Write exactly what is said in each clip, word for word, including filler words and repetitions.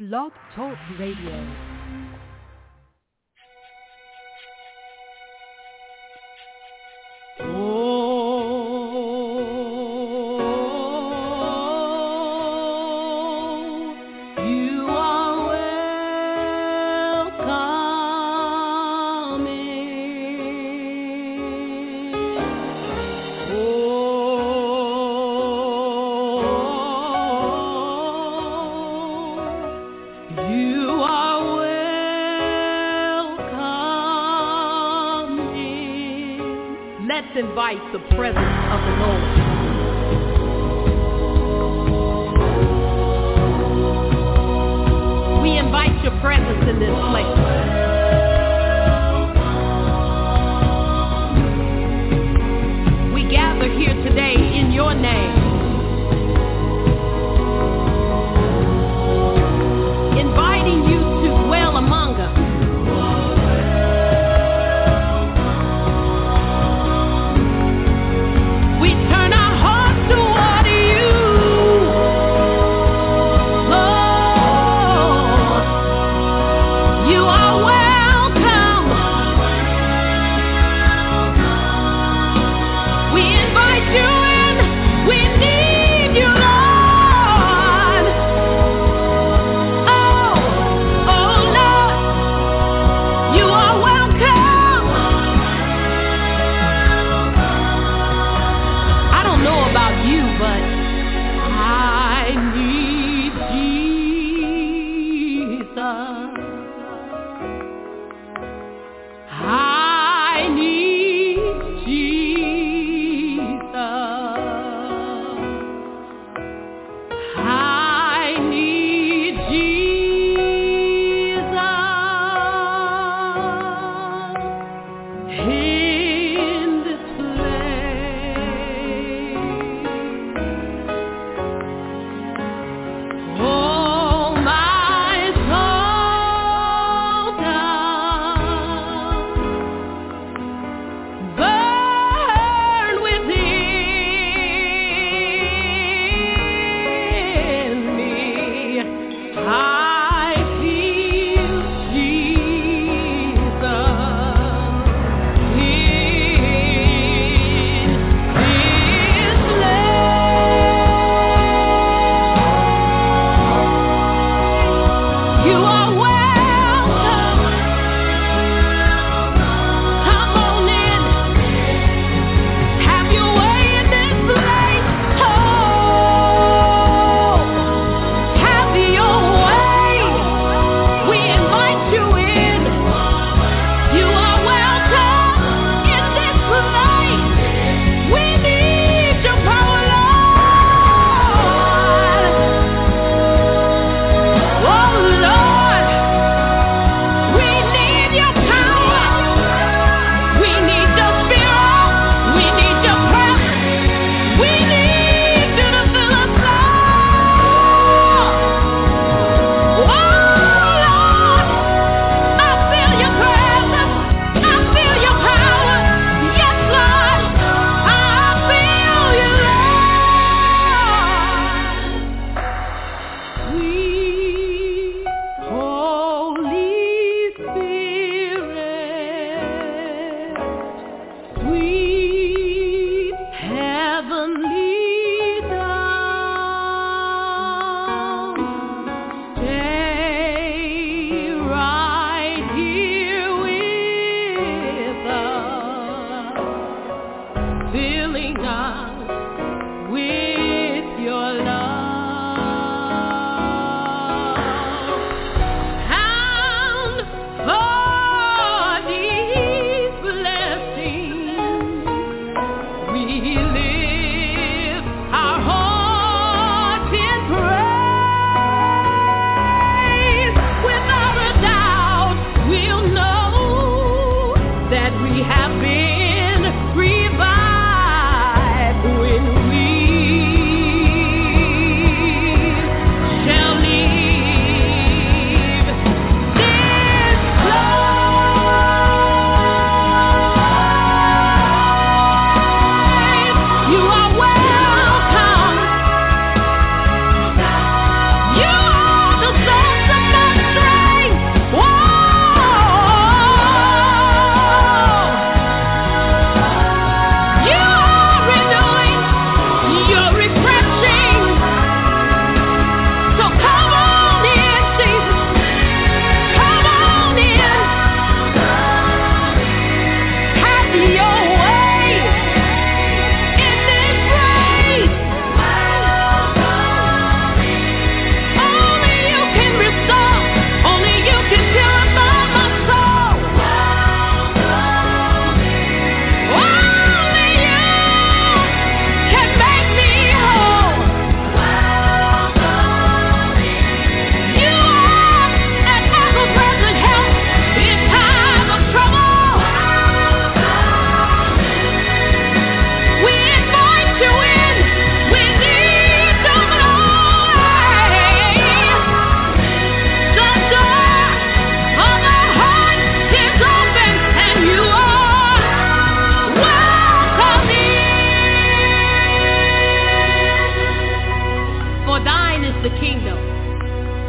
Blog Talk Radio. Invite the presence of the Lord. We invite your presence in this place. We gather here today in your name, inviting you to dwell among us. Have your way.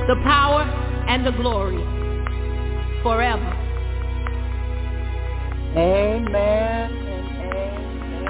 the power and the glory forever. Amen and amen.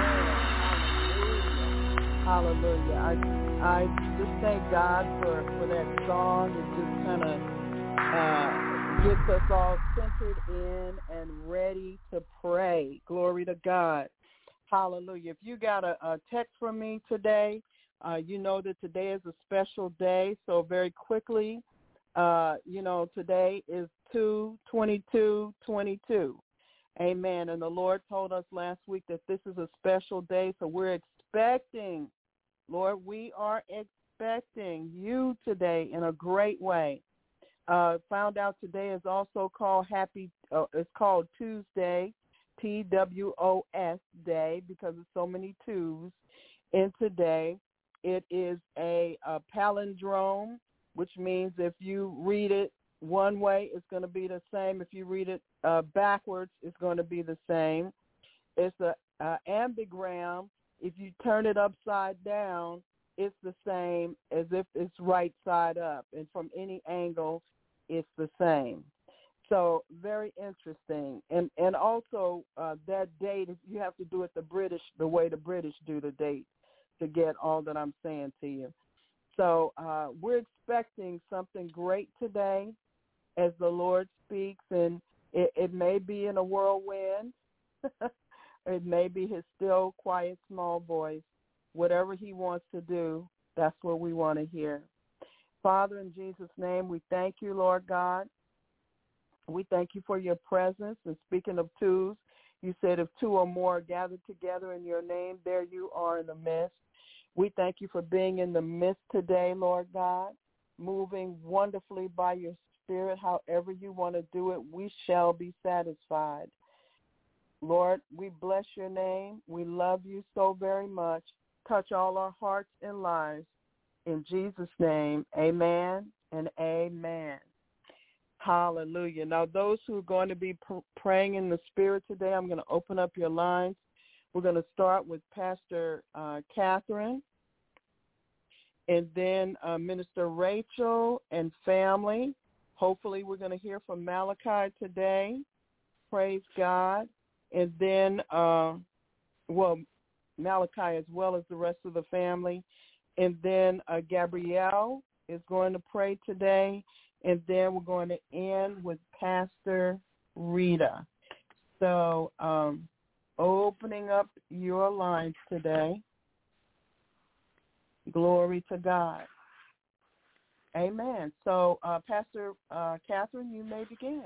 Hallelujah. Hallelujah. I, I just thank God for, for that song. It just kind of uh, gets us all centered in and ready to pray. Glory to God. Hallelujah. If you got a, a text from me today, uh, you know that today is a special day. So very quickly, uh, you know, today is two twenty-two twenty-two. Amen. And the Lord told us last week that this is a special day. So we're expecting, Lord, we are expecting you today in a great way. Uh, found out today is also called Happy, uh, it's called Tuesday, T W O S Day, because of so many twos in today. It is a, a palindrome, which means if you read it one way, it's going to be the same. If you read it uh, backwards, it's going to be the same. It's a, a ambigram. If you turn it upside down, it's the same as if it's right side up. And from any angle, it's the same. So very interesting. And and also uh, that date, you have to do it the British, the way the British do the date to get all that I'm saying to you. So uh, we're expecting something great today as the Lord speaks, and it, it may be in a whirlwind. It may be his still, quiet, small voice. Whatever he wants to do, that's what we want to hear. Father, in Jesus' name, we thank you, Lord God. We thank you for your presence. And speaking of twos, you said if two or more are gathered together in your name, there you are in the midst. We thank you for being in the midst today, Lord God, moving wonderfully by your Spirit. However you want to do it, we shall be satisfied. Lord, we bless your name. We love you so very much. Touch all our hearts and lives. In Jesus' name, amen and amen. Hallelujah. Now, those who are going to be pr- praying in the Spirit today, I'm going to open up your lines. We're going to start with Pastor uh, Catherine, and then uh, Minister Rachel and family. Hopefully we're going to hear from Malachi today. Praise God. And then, uh, well, Malachi as well as the rest of the family. And then uh, Gabrielle is going to pray today. And then we're going to end with Pastor Rita. So um, opening up your lines today. Glory to God. Amen. So, uh, Pastor uh, Catherine, you may begin.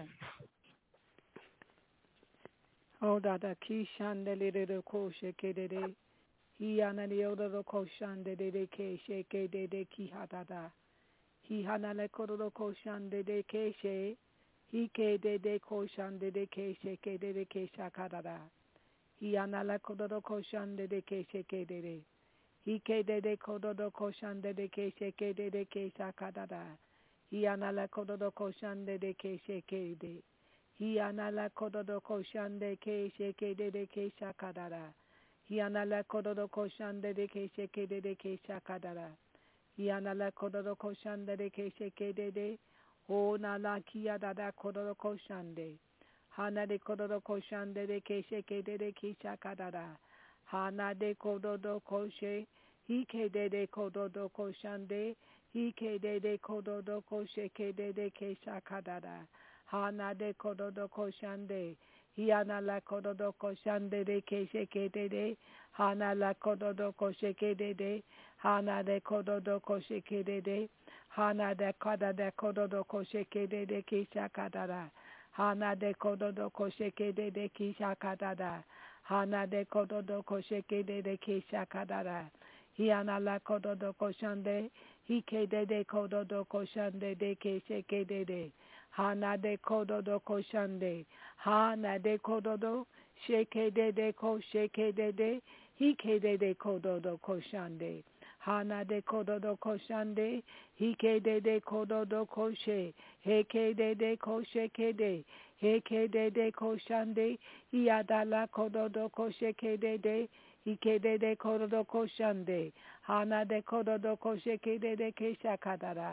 Oh, Dada Kishande de Koshe Kede, he ana the other Koshande de Keshe Kede de Kihadada, he hana le Kodo Koshande de Keshe, he Kede de Koshande de Keshe Kede de Kesha Kadada, he ana le Kodo Koshande de Keshe Kede, he Kede de Kodo Koshande de Keshe Kede de Kesha Kadada, he ana le Kodo Koshande de Keshe Kede. He anala kododo koshande ke sheke de de ke shakadara. He anala kododo koshande de ke sheke de de ke shakadara. He anala kododo koshande de ke sheke de de. O nala kia dada kododo koshande. Hana de kododo koshande de ke sheke de de ke shakadara. Hana de kododo koshe. He ke de de kododo koshande. He ke de de kododo koshe ke de de ke shakadara. Hana de kododo koshande, hiana la kododo koshande de kesheke de de, hana la kododo kosheke de de, hana de kododo kosheke de de, hana de kada de kododo kosheke de de kisha kadada, hana de kododo kosheke de de kisha kadada, hana de kododo kosheke de de kisha kadada, hiana la kododo koshande, hike de de kododo koshande de kesheke de de. Hana de kododo koshande, hana de kododo, sheke de de ko sheke de de, hike de de kododo koshande, hana de kododo koshande, hike de de kododo koshe, heke de de ko sheke de, heke de de koshande, hiadala kododo kosheke de de, hike de de kododo koshande, hana de kododo kosheke de de keshakadara.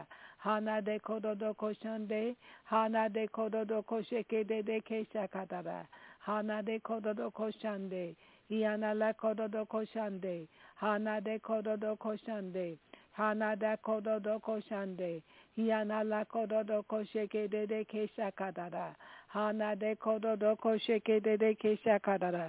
Hana de kododo koshande. Hana de kododo kosheke de de keshakadada. Hana de kododo koshande. Iana la kododo koshande. Hana de kododo koshande. Hana da kododo koshande. Iana la kododo kosheke de de keshakadada. Hana de kododo kosheke de de keshakadada.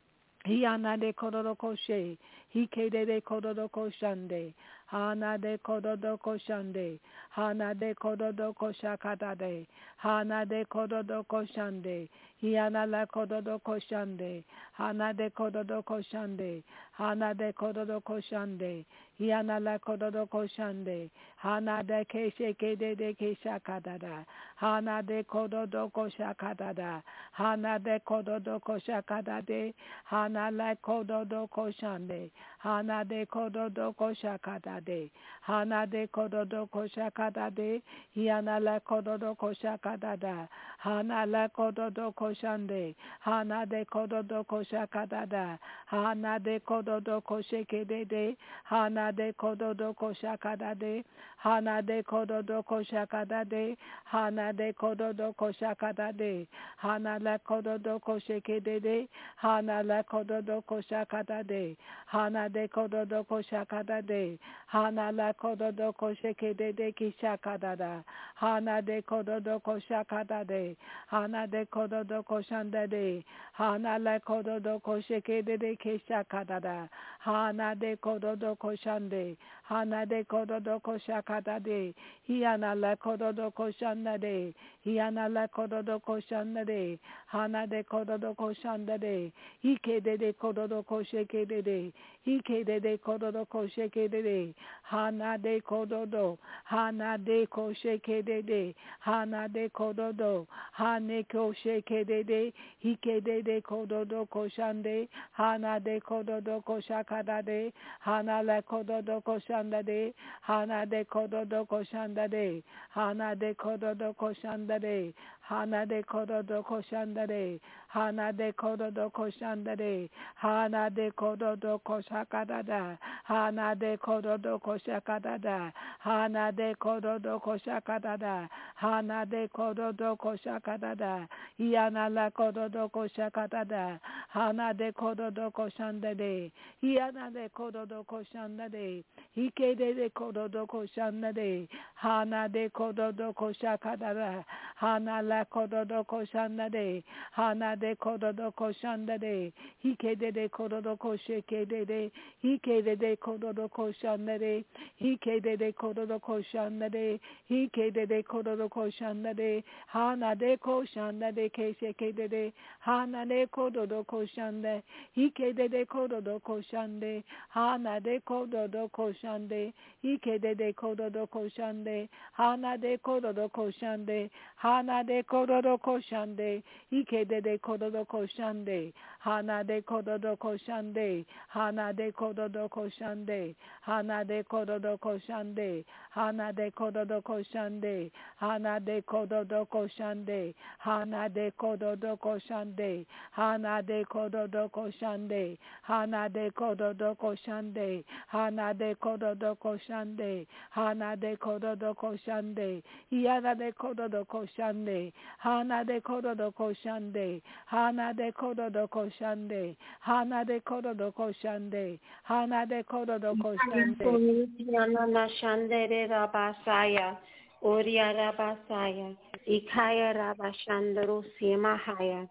Hiana de kododo koshe. Hike de de kododo koshande. Hana de kododo koshande. Hana de kododo koshakadade. Hana de kododo koshande. Hiana la kododo koshande. Hana de kododo koshande. Hana de kododo koshande. Hiana la kododo koshande. Hana de keshe kede de keshakadada. Hana de kododo koshakadada. Hana de kododo koshakadade. Hana la kododo koshande. Hana de kododo koshakadade. Hana de kododo koshakadade. Hiana la kododo koshakadada. Hana la kododo koshande. Hana de kododo koshakadada. Hana de kododo koshekede. Hana de kododo koshakadade. Hana de kododo koshakadade. Hana de kododo koshakadade. Hana la kododo koshekede. Hana la kododo koshakadade. Hana de kododo koshakadade. Hana la kododo koshekede kishakadada. Hana de kododo koshakadade. Hana de kododo koshandade. Hana la kododo koshekede kishakadada. Hana de kododo koshande. Hana de kododo koshakadade. Hiana la kododo koshandade. Hiana la kododo koshandade. Hana de kododo koshandade. Hike de de kododo koshekede. Hike de de kododo koshekede. Hana de kododo. Hana de koshekede. Hana de kododo. Hane koshekede. Hike de de kododo koshande. Hana de kododo koshakadade. Hana la kododo koshandade. Hana de kododo koshandade. Hana de kododo koshandade. Hana de kododo koshandade. Hana de kododo koshandade. Hana de kododo koshakadada. Hana de kododo koshakadada. Hana de kododo koshakadada. Hana de kododo koshakadada. Iana la kododo koshakadada. Hana de kododo koshandade. Iana de kododo koshandade. Ike de de kododo koshandade. Hana de kododo koshakadada. Hana la kododo koshandade. Hana de kododo koshandade. Ike de de kododo kosheke de de. Ike de de kododo koshandade. Ike de de kododo koshandade. Ike de de kododo koshandade. Hana de koshandade kesheke de de. Hana de kododo koshande. Ike de de kododo koshande. Hana de kododo koshande. Ike de de kododo koshande. Hana de kododo koshande. Hana de kododo koshande. Ike de de kododo koshande. Hana de kododo koshande. Hana de kododo koshande. Hana de kododo koshande. Hana de kododo koshande. Hana de kododo koshande. Hana de kododo koshande. Hana de kododo koshande. Hana de kododo koshande. Hana de kododo koshande. Hana de kododo koshande. Yana de kododo koshande. Hana de kododo koshande. Hana de kododo koshande. Hana de kododo koshande. Hana de kododo koshande. Yana na shandere rabasaya. Oria rabasaya. Ikaya rabashandro simahaya.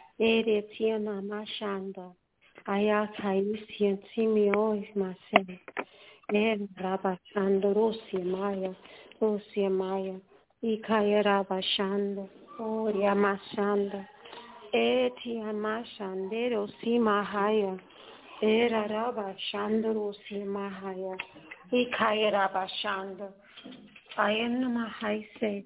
Ere tiana mashanda. Ayakai sientimio mase. Er rabashandro simaya. Rosimaya. Ikaya rabashanda. Oria mashanda. Etia mashandero simahaya. Era rabashandro simahaya. Ikaya rabashanda. Ayana mahaise.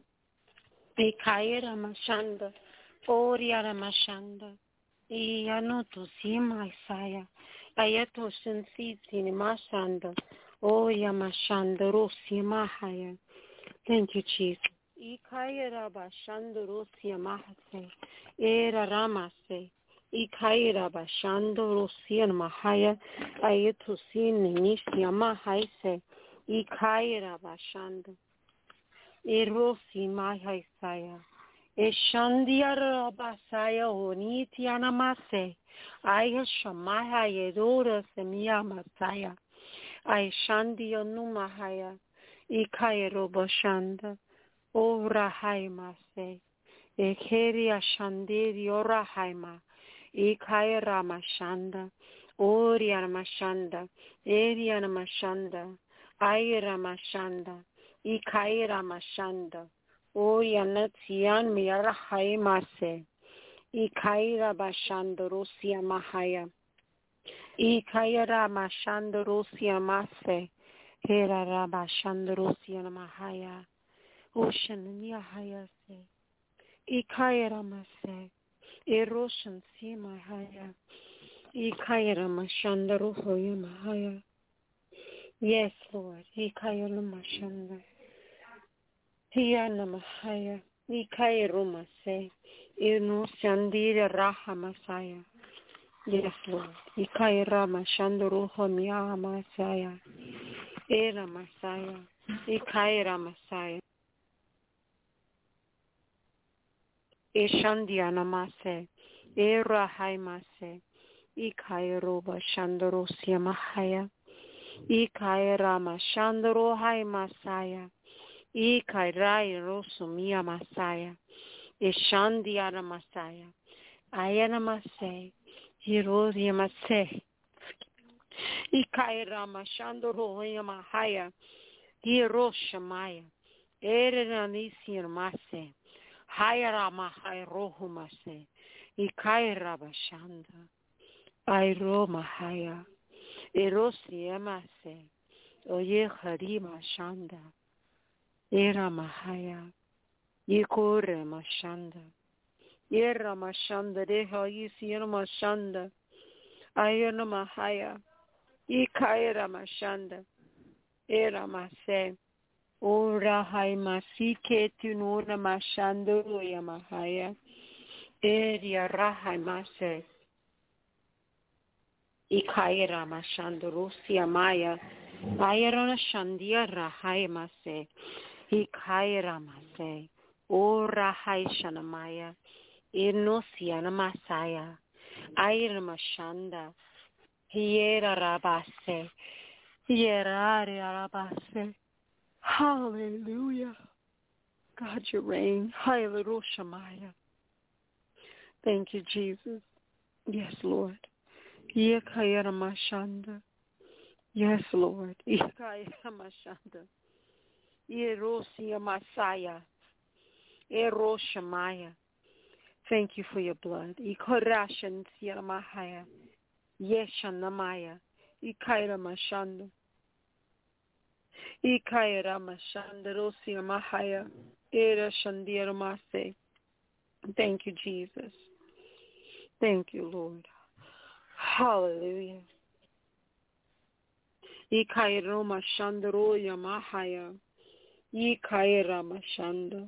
Ikaya ramashanda. Oria ramashanda. Iyano to sima isaya. Ayato sensiti mashanda. Oria mashanda rosi mahaya. Thank you, Jesus. Ikaya rabashanda rosi mahase. Era ramase. Ikaya rabashanda rosi mahaya. Ayato sin nisi mahaise. Ikaya rabashanda. Erosi Mahaisaya. Eshandia Rabasaya Onitiana Mase. Aya Shamaya Yedora Semia Masaya. I Shandia Numahaya. Ikairo Bashanda. O Rahaima se. Ekeria Shandiri Orahaima. Ikaira Mashanda. Oriana Mashanda. Eriana Mashanda. Aira Mashanda. Ikaira Mashanda. Oriana Tian Miara Haima se. Ikaira Bashanda Rosia Mahaya. Ikaira Mashanda Rosia Mase. Hera Rabashanda Rosia Mahaya. Ocean Nihaya se. Ikaira Mase. Eroshan Si Mahaya. Ikaira Mashanda Rohoya Mahaya. Yes, Lord. Ikaira Mashanda. Hiana Mahaya. Ikaira Mase. Inu Sandira Raha Masaya. Yes, Lord. Ikaira Mashanda Rohoya Masaya. Era Masaya. Ikaira Masaya. Eshandiana Mase. Era Haimase. Ikairo Bashandoro Siamahaya. Ikaira Mashandoro Haimasaya. Ikairai Rosumia Masaya. Eshandiana Masaya. Ayana Mase. Hiroria Mase. Ikaira Mashandoro Yamahaya. Hiroshamaya. Erenanisian Mase. Hayara Mahai Rohumase. Ikaira Bashanda. Airo Mahaya. Erosi Emase. Oye Harima Shanda. Era Mahaya. Yekore Mashanda. Era Mashanda. Deha Yisiana Mashanda. Ayana Mahaya. Ikaira Mashanda. Era Mase. Ora Haimasike Tununa Mashanda Yamahaya. Eria Rahaimase. Ikaira Mashandarusia Maya. Ayarona Shandia Rahaimase. Ikaira Mase. O Rahaishana Maya. Inosiana Masaya. Ayra Mashanda. Hiera Rabase. Hiera Rabase. Hallelujah. God, you reign. Hallelujah, Maya. Thank you, Jesus. Yes, Lord. Yekayara Mashanda. Yes, Lord. Yekayara Mashanda. Yerosia Masaya. Eroshamaya. Thank you for your blood. Ikorashan Siamahaya. Yeshanamaya. Ikaira Mashanda. Ikaira Mashanda Rosia Mahaya. Era Shandira Mase. Thank you, Jesus. Thank you, Lord. Hallelujah. Ikaira Mashanda Roya Mahaya. Ikaira Mashanda.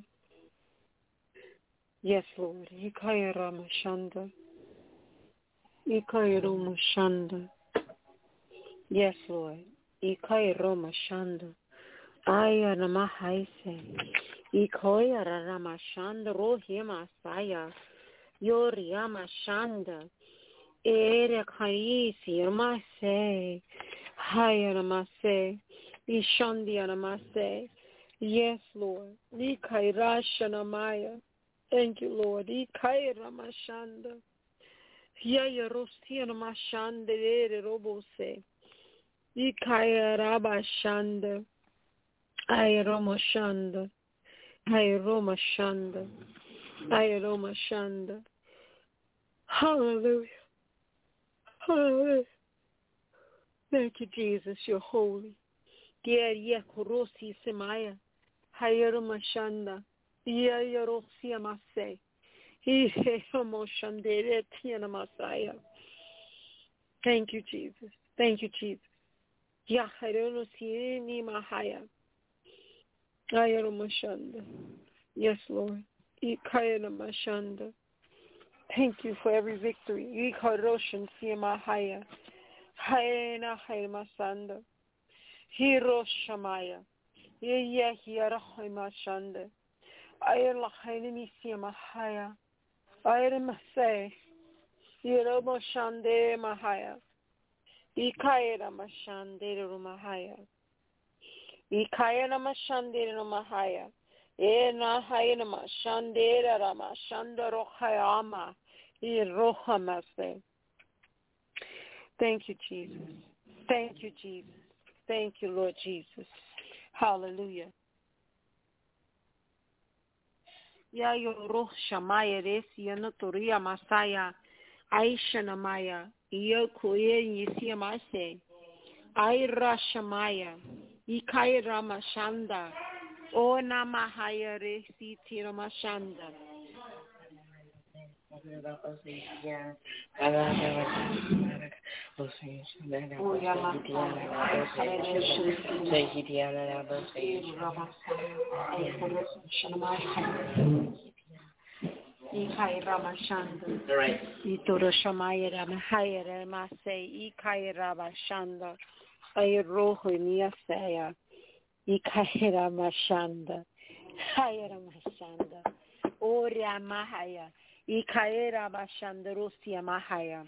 Yes, Lord. Ikaira Mashanda. Ikaira Mashanda. Yes, Lord. Ikaira Mashanda. Aya Namahaise. Ikoya Ramashanda Rohima Saya. Yoria Mashanda. Ere Kaisi Ramase. Haya Namase. Ishandia Namase. Yes, Lord. Ikaira Shanamaya. Thank you, Lord. Ikaira Mashanda. Yaya Rosia Mashanda Ere Robose. Ikaira Rabashanda. Ayroma Shanda. Ayroma Shanda. Ayroma Shanda. Hallelujah. Hallelujah. Thank you, Jesus. You're holy. Dear Yakurosi Semaya. Ayroma Shanda. Yayarosia Mase. Ihehomo Shandere Tiana Masaya. Thank you, Jesus. Thank you, Jesus. Yaharono Sieni Mahaya. Mashanda. Yes, Lord. Mashanda. Thank you for every victory. Ikaroshan Siamahaya. Haena Masanda. Hiroshamaya. Iya hiera haima shanda. Ayr la haini misia mahaya. Ayr masay. Yero mo shande mahaya. Ikaira mashande rumahaya. Ikaira mashande rumahaya. E na haina mashande rama shanda rohayama. E rohamase. Thank you, Jesus. Thank you, Jesus. Thank you, Lord Jesus. Hallelujah. Ya yo roh shamaya resi anotoria masaya. Aisha namaya. Iyo kuye yisia mase. Aira shamaya. Ikaira mashanda. O namahaya resi tira mashanda. Ikai Ramashanda. Itoro Shamaya Ramahaya Ramase. Ikai Ramashanda. Ayroho Niasaya. Ikai Ramashanda. Haya Ramashanda. Oria Mahaya. Ikai Ramashanda Rosia Mahaya.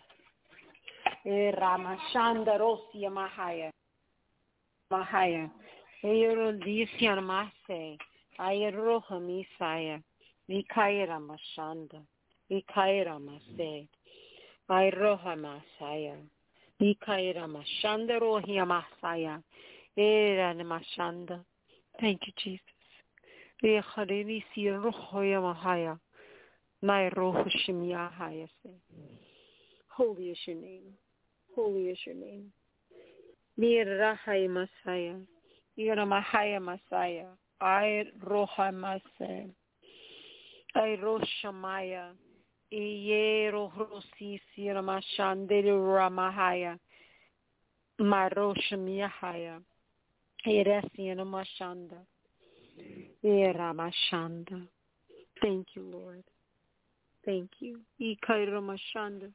Ramashanda Rosia Mahaya. Mahaya. Ayro Disian Mase. Ayroho Misaya. Ikaira Mashanda, Ikaira Mase, Iroha Masaya, Ikaira Mashanda Rohia Masaya, Era Mashanda. Thank you, Jesus. Echarini si Rohoya Mahaya, my Rohoshimia Hayase. Holy is your name. Holy is your name. Nirahai Masaya, Ira Mahaya Masaya, I Roha Masaya. Ayro Shamaya, Iyero Rosi Siramashandere Ramahaya, Maroshamiyahaya, Eresiana Mashanda, Eramashanda. Thank you, Lord. Thank you. Ikaira Mashanda,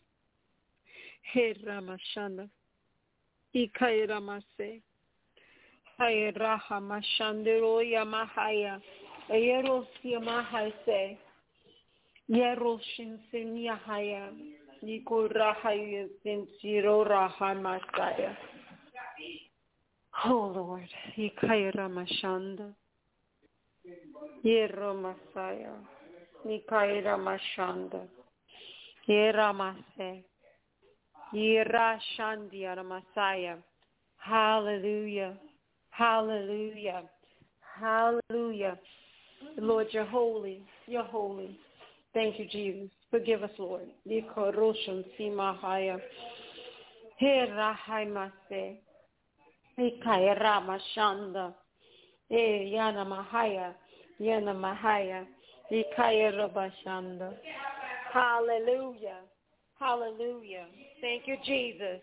Heramashanda, Ikaira Mase, Hayraha Mashandero Yamahaya. Yerosia Mahase, Yeroshin Sinyahaya, Nikorahaya Sinsiro Raha Masaya. Oh Lord, Ikaira Mashanda, Yero Masaya, Nikaira Mashanda, Yera Mase, Yera Shandia Masaya. Hallelujah, hallelujah, hallelujah. Lord, you're holy. You're holy. Thank you, Jesus. Forgive us, Lord. Nikoroshan simahaya. Herahaimase. Ikaira mashanda. Eh, yana mahaya. Yana mahaya. Ikaira bashanda. Hallelujah. Hallelujah. Thank you, Jesus.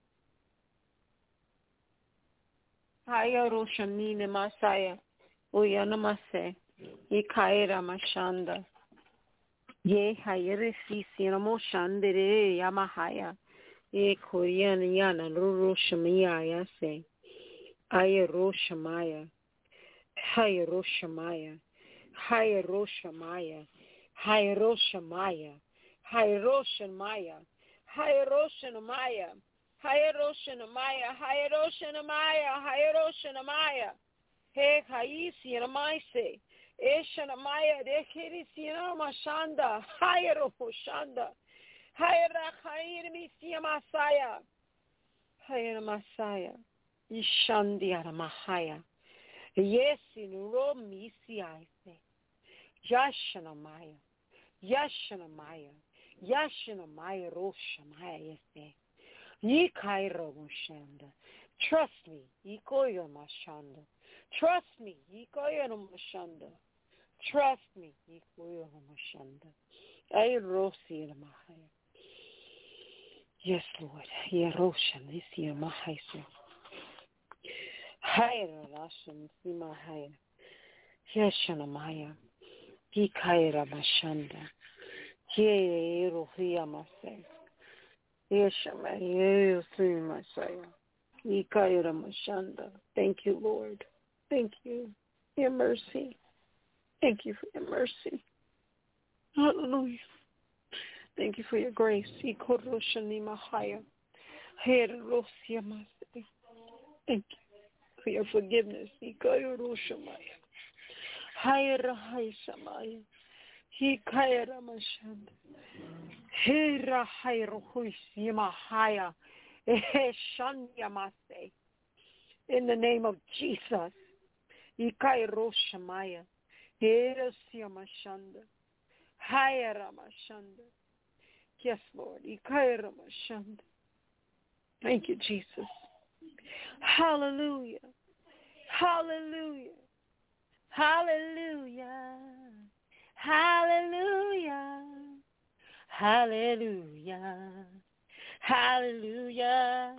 Haya roshanine masaya. Uyana mase. Ikaira mashanda. Ye hayere si sinamo shandere yamahaya. E koyan yana ruru shamaya se. Aya roshamaya. Haya roshamaya. Haya roshamaya. Haya roshamaya. Haya roshamaya. Haya roshamaya. Haya roshamaya. Haya roshamaya. Haya roshamaya. He kaisi na maise, esha na maya de kirisi na mashanda, hayro hoshanda, hayra khair misia masaya, hayra masaya, ishandi ara mahaya, yesi nuro misia ise, yashana maya, yashana maya, yashana maya rosha maya ise, yi kairo moshanda, trust me, ikoyo mashanda. Trust me. Trust me. Yes, Lord. Yeroshan is your Mahaiso. Higher Rashan Simahaya. Yeshanamaya. Hikaira Mashanda. Ye Rohia Masay. Yeshamaya Masaya. Hikaira Mashanda. Thank you, Lord. Thank you for your mercy. Thank you for your mercy. Hallelujah. Thank you for your grace. Thank you for your forgiveness. In the name of Jesus. Yes, Lord. Thank you, Jesus. Hallelujah. Hallelujah. Hallelujah. Hallelujah. Hallelujah. Hallelujah.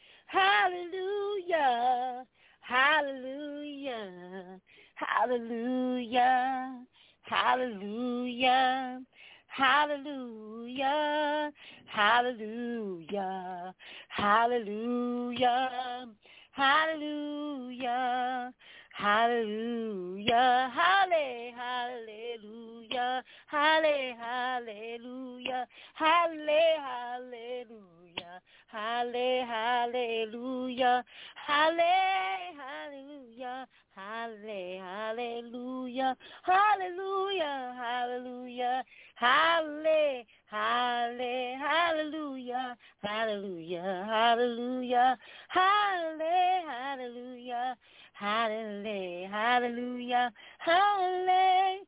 Hallelujah. Hallelujah. Hallelujah. Hallelujah. Hallelujah. Hallelujah. Hallelujah. Hallelujah. Hallelujah. Halle, hallelujah. Halle, hallelujah. Halle, hallelujah. Halle, hallelujah. Halle, hallelujah. Halle, hallelujah. Hallelujah. Hallelujah. Halle, halle, hallelujah. Hallelujah. Hallelujah. Halle, hallelujah. Hallelujah, hallelujah, hallelujah,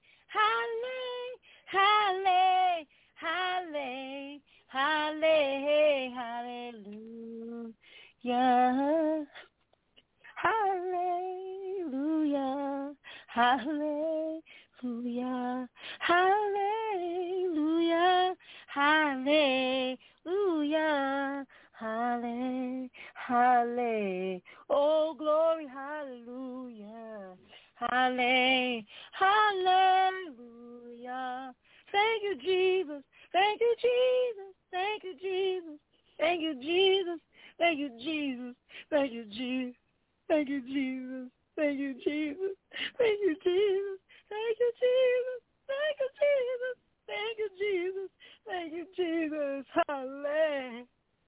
hallelujah, hallelujah, hallelujah, hallelujah, hallelujah, hallelujah, hallelujah, hallelujah, hallelujah. Oh, glory, hallelujah. Hallelujah. Hallelujah. Thank you, Jesus. Thank you, Jesus. Thank you, Jesus. Thank you, Jesus. Thank you, Jesus. Thank you, Jesus. Thank you, Jesus. Thank you, Jesus. Thank you, Jesus. Thank you, Jesus. Thank you, Jesus. Thank you, Jesus. Thank you, Jesus. Hallelujah.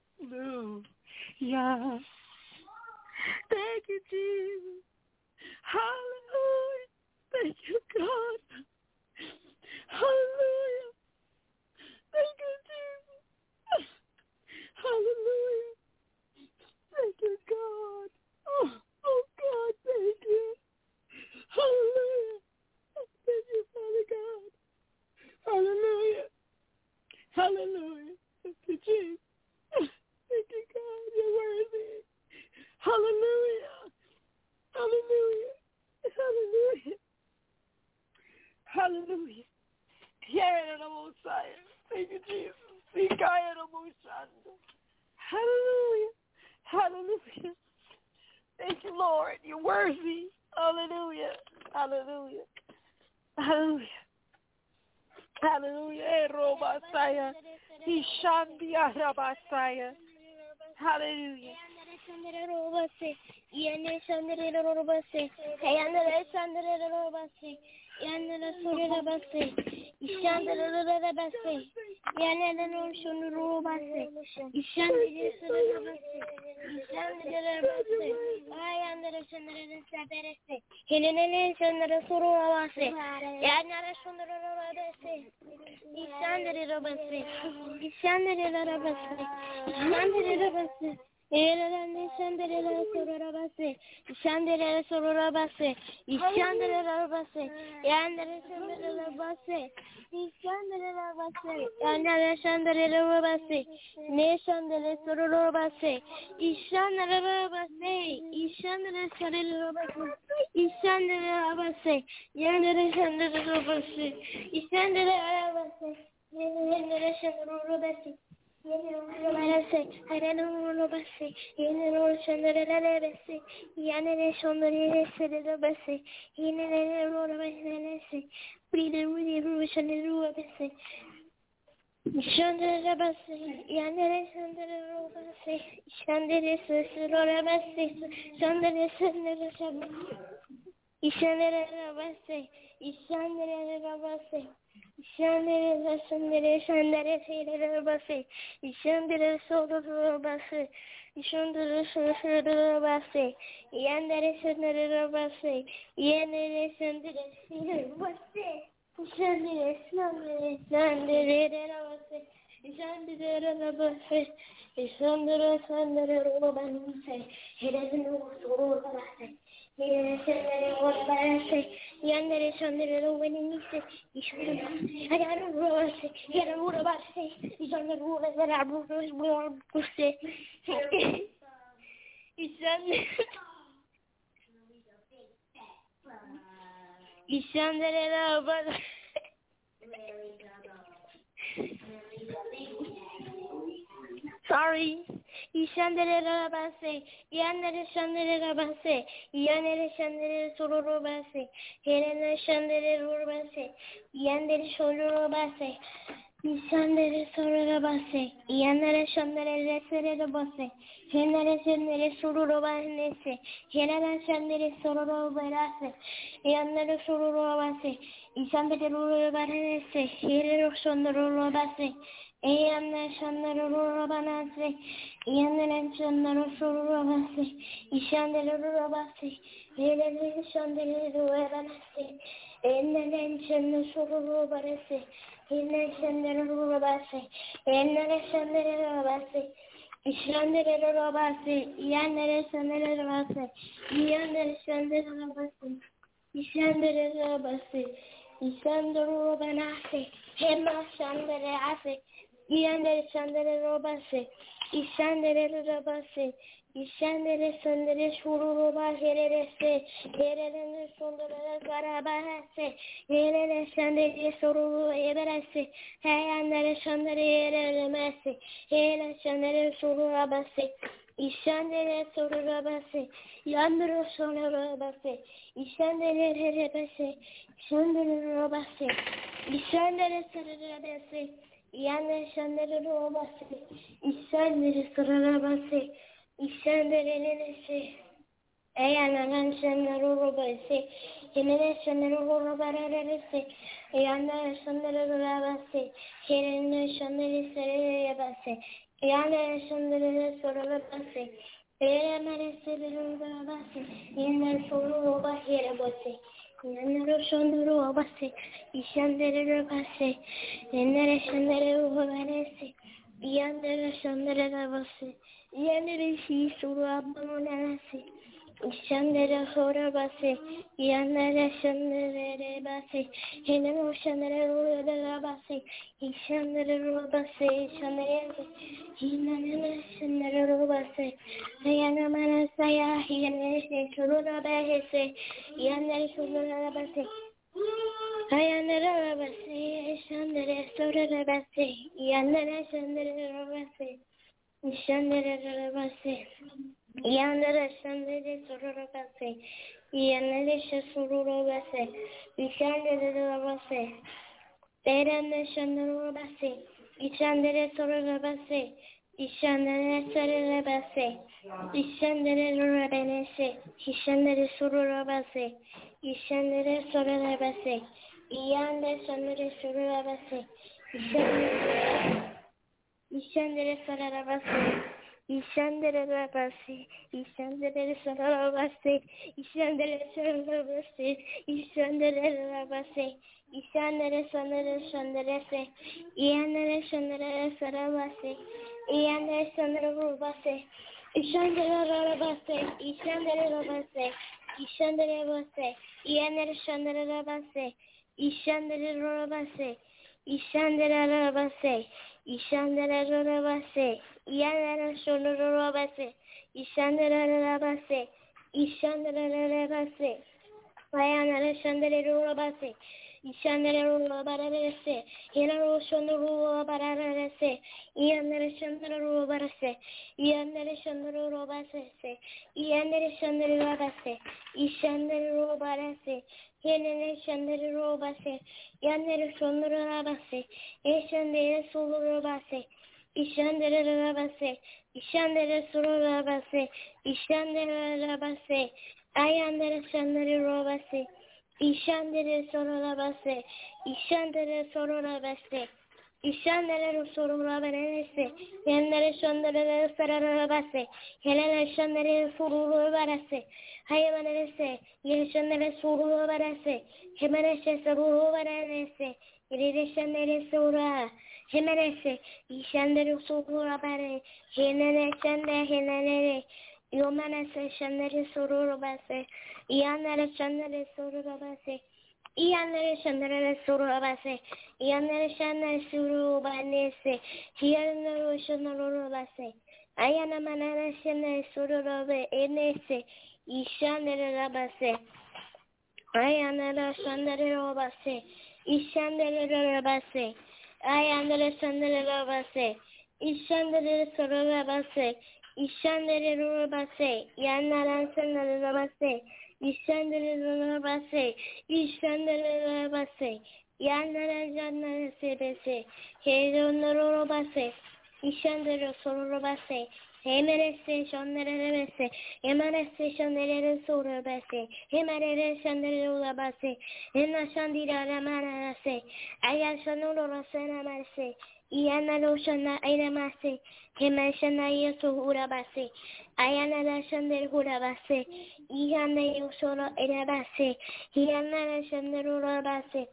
Thank you, Jesus. Hallelujah. Thank you, God. Hallelujah. Thank you, Jesus. Hallelujah. Thank you, God. Oh, oh God, thank you. Hallelujah. Thank you, Father God. Hallelujah. Hallelujah. Thank you, Jesus. Thank you, God. You're worthy. Hallelujah. Hallelujah. Hallelujah. Hallelujah. Hear the Messiah. Thank you, Jesus. Hallelujah. Hallelujah. Thank you, Lord. You're worthy. Hallelujah. Hallelujah. Hallelujah. Hallelujah. Robasaya. Ishandia Rabasaya. Hallelujah. Yanara Surya Base, Ishandra Base, Yanana no Shunuru Base, Ishandra Base, Ishandra Base, I am the Chandra Saperese, Hinene Chandra Suru Base, Yanara Shundra Base, Ishandra Base, Ishandra Base, Ishandra Base. Elene Shandera Sorabase, Shandera Sorabase, Ishandera Base, Yandere Shandera Base, Ishandera Base, Yandere Shandera Base, Neshandere Sorabase, Ishandera Base, Ishandera Shandera Base, Ishandera Base, Yandere Shandera Base, Ishandera Base, Yandere Shandera Base. Yarase, Arano Basi, Inno Chandrelese, Yanere Shondre Sedabase, Inene Rodabanese, Breeder Rudy Russian Ruabese, Chandra Basi, Yanere Chandra Robase, Chandere Sorabase, Chandere Sandra. Ishandere Rabase, Ishandere Rabase, Ishandere Shandere Shandere Rabase, Ishandere Soda Rabase, Ishandere Soda Rabase, Yandere Shandere Rabase, Yandere Shandere Rabase, Ishandere Shandere Shandere Rabase, Ishandere Rabase, Ishandere Shandere Rabase, He doesn't know what's going on. Yandere Shandere when he needs it, he should have. I got a rose, he had a rule about say, he's on the rule that I wrote was born to say. He's Shandere. He's Shandere, but. Sorry. Ishandere Rabase, Yanere Shandere Rabase, Yanere Shandere Surubase, Helena Shandere Rubase, Yandere Shurubase, Ishandere Surubase, Yanere Shandere Reserabase, Henere Shandere Surubase, Helena Shandere Surubase, Yanere Surubase, Ishandere Rubase, Helena Shandere Eyane Shandere Rubanase, Yane Shandere Surabase, Ishandere Rubase, Yane Shandere Rubanase, Yane Shandere Surabase, Yane Shandere Rubase, Yane Shandere Rubase, Ishandere Rubase, Yane Shandere Rubase, Yane Shandere Rubase, Ishandere Rubase, Ishandere Rubanase, Hema Shandere Ase, Yandere Shandere Robase, Ishandere Robase, Ishandere Sandere Shuruba Herese, Herene Sundara Garabase, Herene Sandere Suru Everese, Hayandere Shandere Remase, Hele Shandere Surabase, Ishandere Surabase, Yandere Surabase, Ishandere Rebase, Shandere Robase, Ishandere Surabase, Yane Shandere Robase, Ishandere Surabase, Ishandere Nese, Ayana Shandere Robase, Himene Shandere Robarese, Ayana Shandere Robase, Hirene Shandere Serebase, Ayana Shandere Surabase, Ayana Shandere Robase, Yane Suruba Hirabose. Yanero Shandere Robase, Ishandere Robase, Yanere Shandere Robarese, Yandere Shandere Robase, Yanere Shurabanase, Ishandere Horabase, Yanere Shandere Base, Hineno Shandere Robase, Ishandere Robase, Shandere, Hinane Shandere Robase, Yanamana Saya, Yanere Shurabase, Yanere Shurabase. Yanere Robase, Shandere Sorabase, Yanere Shandere Robase, Shandere Robase, Yanere Shandere Sorabase, Yanere Shurabase, Shandere Robase, Terane Shandere Robase, Ishandere Sorabase, Ishandere Sorabase, Ishandere Robanese, Ishandere Sorabase, Ishandere Sorabase, Yande Shandere Sorabase, Ishandere Sorabase, Ishandere Rabase, Ishandere Sorabase, Ishandere Sorabase, Ishandere Rabase, Ishandere Shandere Shandere, Yandere Shandere Sorabase, Yandere Shandere Rubase, Ishandere Rabase, Ishandere Rabase, Ishandere Rabase, Yandere Shandere Rabase, Ishandere Rabase, Ishandere Rabase, Ishandere Rabase, Yandere Shandere Rabase, Ishandere Rabase, Ishandere Rabase, Yandere Shandere Rabase, Ishandere Rabarese, Hilaro Shanduru Bararese, Yandere Shanduru Barase, Yandere Shanduru Robase, Yandere Shandere Rabase, Ishandere Robarase, Henene Shandere Robase, Yandere Shanduru Rabase, Ishandere Sulu Robase, Ishandere Rabase, Ishandere Surabase, Ishandere Rabase, Ayandere Shandere Robase, Ishandere Sorabase, Ishandere Sorabase, Ishandere Surabanese, Yandere Shandere Sarabase, Helena Shandere Surubarase, Hayamanese, Yeshandere Surubarase, Himaneshe Surubaranese, Irishandere Sura. Himerese, Ishandere Surabare, Hinene Shande, Hinene, Yomanese Shandere Surabase, Yanere Shandere Surabase, Yanere Shandere Surabase, Yanere Shandere Surubanese, Yanere Shandere Ayana Manana Shandere Surabe, Enese, Ishandere Rabase, Ayana Shandere Robase, Ishandere Rabase. Ayandere Shandere Rabase, Ishandere Sorabase, Ishandere Rabase, Yanara Shandere Rabase, Ishandere Rabase, Ishandere Rabase, Yanara Janare Sebese, Hedonoro Rabase, Ishandere Sorabase, Hemerese Shandere Rabase, Emanese Shandere Sorabase, Hemarere Shandere Rabase, Ena Shandira Ramanase, Ayashanoro Rasanamase, Iana Shana Iramase, Hemashana Yasu Urabase, Ayana Shander Urabase, Iana Yosoro Irabase, Iana Shander Urabase,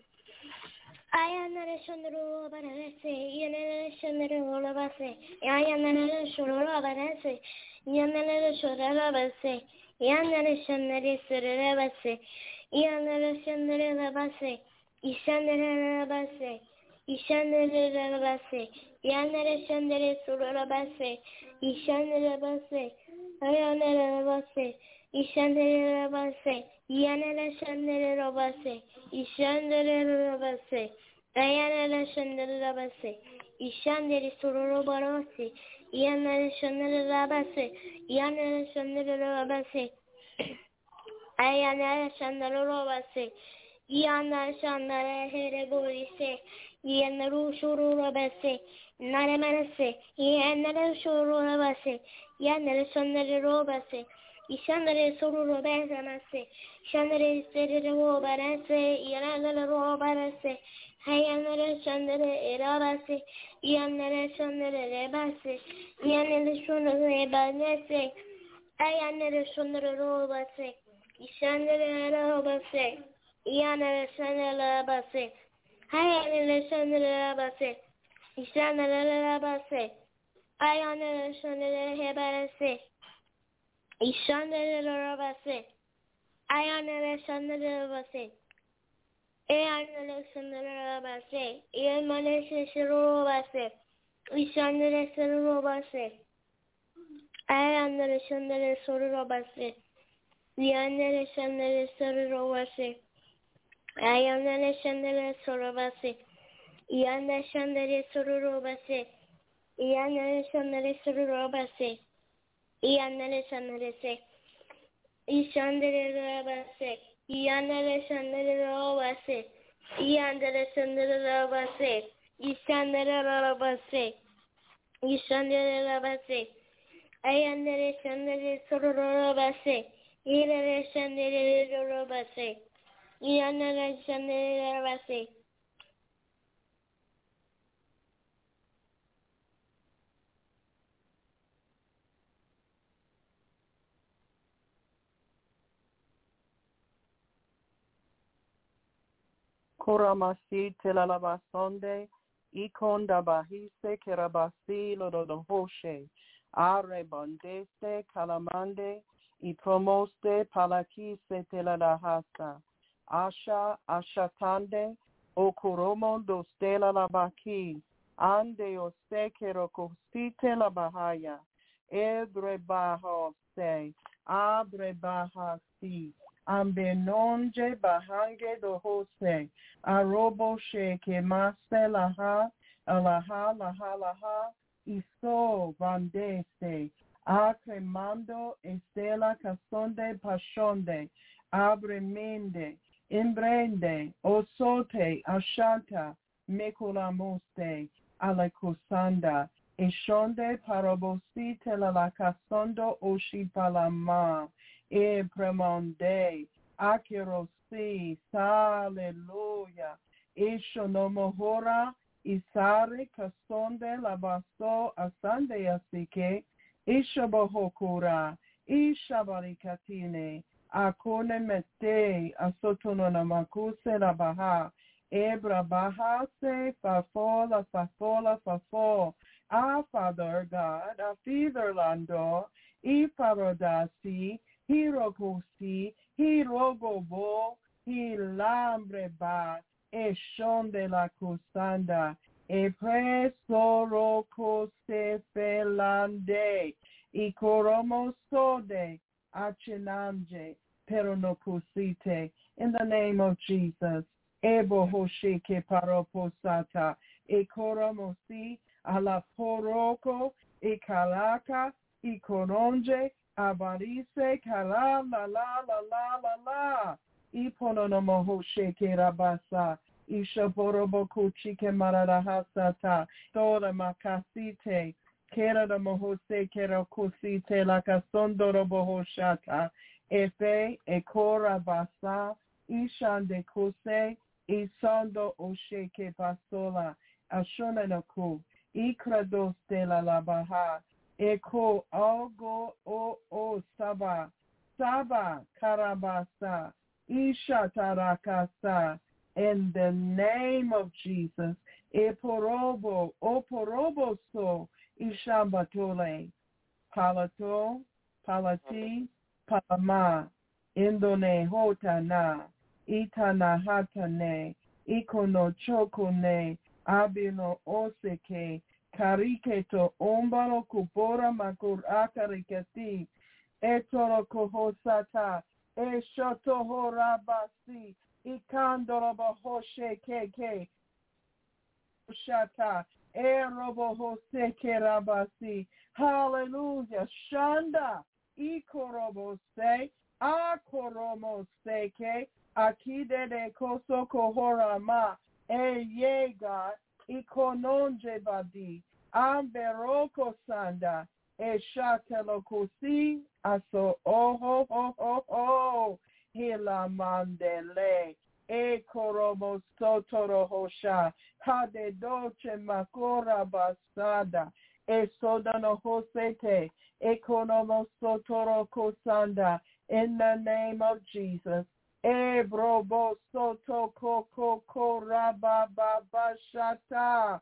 Ayana Shander Urabase, Iana Shander Urabase, Ayana Shurabase, Yana Shurabase, Yana Shander Surabase, Iana Shander Urabase, Ishandere Rabase, Ishandere Rabase, Yanere Shandere Surabase, Ishandere Rabase, Ayanere Rabase, Ishandere Rabase, Yanere Shandere Rabase, Ishandere Rabase, Ayanere Shandere Rabase, Ishandere Surabase, Yanere Shandere Rabase, Yanere Shandere Rabase, Ayanere Shandere Rabase, Yana Shandare Here Borise, Yanaru Shurubase, Naramanase, Yanara Shurubase, Yanara Shandare Robase, Ishandare Surubase, Shandare Sere Robarase, Yanara Robarase, Hayanara Shandare Erabase, Yanara Shandare Rebase, Yanara Shandare Banese, Ayanara Shandare Robase, Ishandare Robase. Yana Shandala Base, Hayana Shandala Base, Ishandala Base, Ayana Shandala Hebase, Ishandala Base, Ayana Shandala Base, Ayana Shandala Base, Yamane Shiro Base, Ishandala Suru Base, Ayana Shandala Suru Base, Yana Shandala Suru Base. Ayana Shandere Sorabase, Yana Shandere Sorobase, Yana Shandere Sorobase, Yana Shandere, Ishandere Rabase, Yana Shandere Robase, Yana Shandere Rabase, Ishandere Rabase, Ishandere Rabase, Ayana Shandere Sorobase, Yana Shandere Robase. Yana Shandere Rabase. Koramasi telalabasonde, ikonda bahise kerabasi lododoshe, are bondeste calamande, y promoste palakise telalahasa, asha ashatande, okuromo dostela labaki, ande ose kerokosite la bahaya, edre baha se, abre baha si, ambenonje bahange do hose, arobo she que maste laha, alaha laha laha, iso vandese, acremando estela casonde pashonde, abremende, imbrende, osote, ashanta, mekulamoste, alacosanda, Eshonde parabosi telalakasondo oshi palama. E premonde. Akirosi. Hallelujah. Eshonomohora. Isare kasonde labaso asande asike. Ishabohokura. Ishabarikatine. Akone mete. Asotonona makuse labaha. Ebra bahase. Fafola, fafola, fafo. Ah, Father God, a Fitherlando, I parodasi, hirokosi, hirogobo, hilambreba, e shonde la cosanda, e presoro se felande, I coromo sode, achenanje, peronocosite, in the name of Jesus, ebo hoshike paroposata, e coromosi, ala poroko, e calaca, e coronje, abarise, cala, la, la, la, la, la, la, e pononomoho sheke rabasa, e shaporoboku chike mararahasata, toda makasite, kera da mohose, kera kusite, la casondo roboho shata, efe, e cora basa, e shande kuse, e sondo o sheke basola, ashona naku, Ikrados de la labaha, eko algo o o saba, saba karabasa, ishatarakasa, in the name of Jesus, eporobo, oporoboso, ishambatole, palato, palati, palama, indone hotana, itana hatane, ikono chokone, abino oseke, kariketo ombaro kupora makur akarikati, etoro kohosata, eshoto horabasi, ikandoroba hoshe keke, shata, erobo hose kerabasi, hallelujah, shanda, ikorobo se, akoromo seke, akide de koso kohorama, e ye God, ikononje badi, amberoko sanda, e shatelo kusi, aso oho ho ho ho, hila mandele, e koromo sotoro hosha, hade doce makora basada, e sodano hosete, e konomo sotoro kosanda, in the name of Jesus. E brobo soto koko kora ba ba ba shata.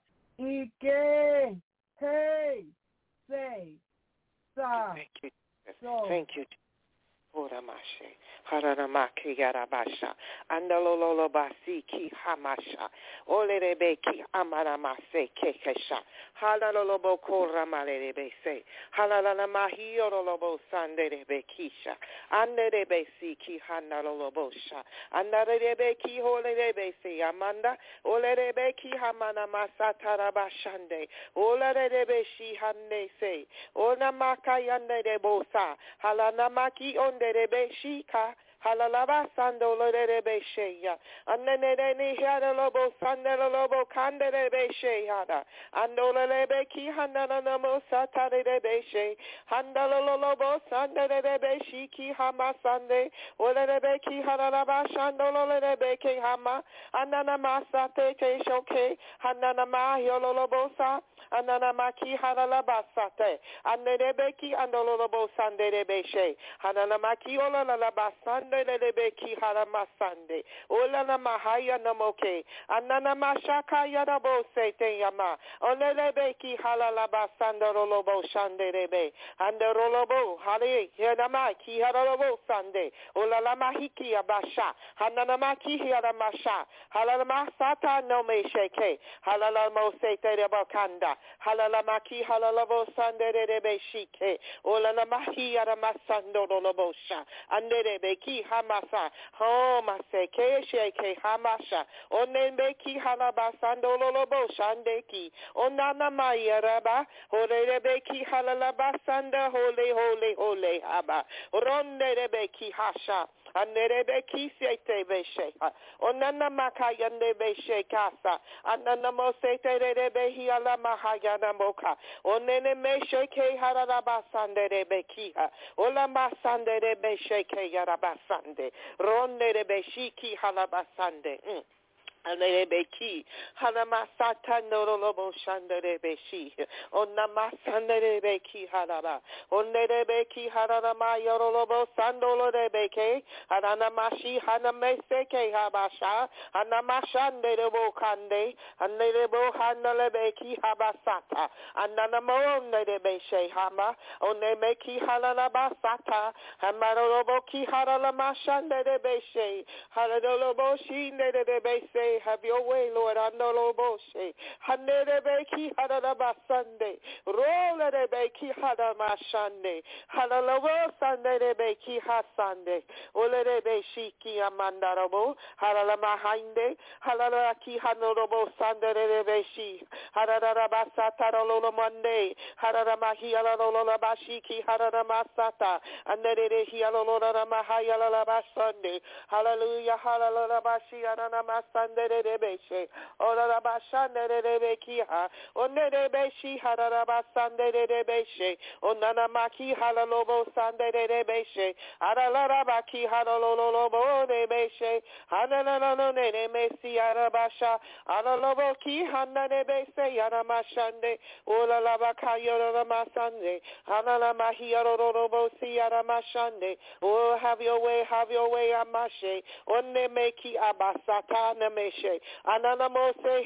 Ike hey say sa. Thank you. So. Thank you. Oramashe, Haranamaki Yarabasha, Andalolo Basi ki Hamasha, Olerebeki Amaramase Kekesha, Halalolobo Koramalebe se, Halalamahi Orolobo Sandebe Kisha, Anderebe Siki Hanalolobosha, Andarebeki Holerebe se Amanda, Olerebeki Hamana Masatarabashande, Olerebe Shi Hande se, Onamaka Yande Bosa, Halanamaki on Rebe shika halalaba sando lorebe sheya anene ni hada lobo sandelo lobo kanderebe sheyada andolebe ki hanana namo satarebe she handalo lobo sanderebe shiki hama sande olebe ki halalaba shandolo lebe ke hama anana masate te shoke hanana ma yolobo sa anana maki halalaba sate anebe ki andolo lobo sanderebe she hanana maki ola la basande le beki haramasande ola na mahaya namoke anana mashaka yarabo sete yama ole le beki halala basande rolobo shande rebe ande rolobo hale yanama ki haralobo sande ola la mahiki abasha hanana maki haramasha halala masata no me sheke halala mo sete rebakanda halala maki halalobo sande rebe shike ola na mahi haramasando rolobo Anderebeki Hamasa, Homa Seke Sheke Hamasha, Onembeki Halabasando Lolobo Shandeki, Onana Maya Raba, Horebeki Halalabasanda, Hole, Hole, Hole Haba, Ronderebeki Hasha, Anerebe kisete beshe. Onana makayande beshe kasa. Anana mosete rebe hiala mahayana moka. Onene meshe ke harabasande rebe kiha. Ola masande rebe sheke yarabasande. Ronde rebe shiki halabasande. Mm. Anerebeki, Hanamasata Nolobo Shandarebeshi, Onamasandarebeki Haraba, Onerebeki Haranama Yorolobo Sandolo Rebeke, Hanamashi Hanameseke Habasha, Hanamashanderebo Kande, Anerebo Hanalebeki Habasata, Ananamo Nerebeshe Hama, Onemeki Halalabasata, Hamaroloboki Haralamashandarebeshe, Haradoloboshi Nerebese. Have your way, Lord. Andoloboshe. Hanerebeki Hadabasande. Rolerebeki Hadamashande. Halalobo Sanderebeki Hasande. Olerebeshiki Amandarabo. Halalamahainde. Halalaki Hanorobo Sanderebeshi. Hadarabasatarolomande. Hadaramahi Alalolabashiki Hadaramasata. Anderehi Aloloramahayalalabasande. Hallelujah. Halalabashi Ananamasande. Rebeshe, Ora Bashande Rebekia, Onerebeshi, Harabasande Rebeshe, Onanamaki Halalobo Sande Rebeshe, Aralarabaki Halolobo Rebeshe, Hananano Nemesi Arabasha, Araloboki Hanarebese Yaramashande, Ola Labaka Yoramasande, Hananamahi Arorobosi Aramashande, Oh, have your way, have your way, Amashe, Onemeki Abasata Nameshe, Ananamose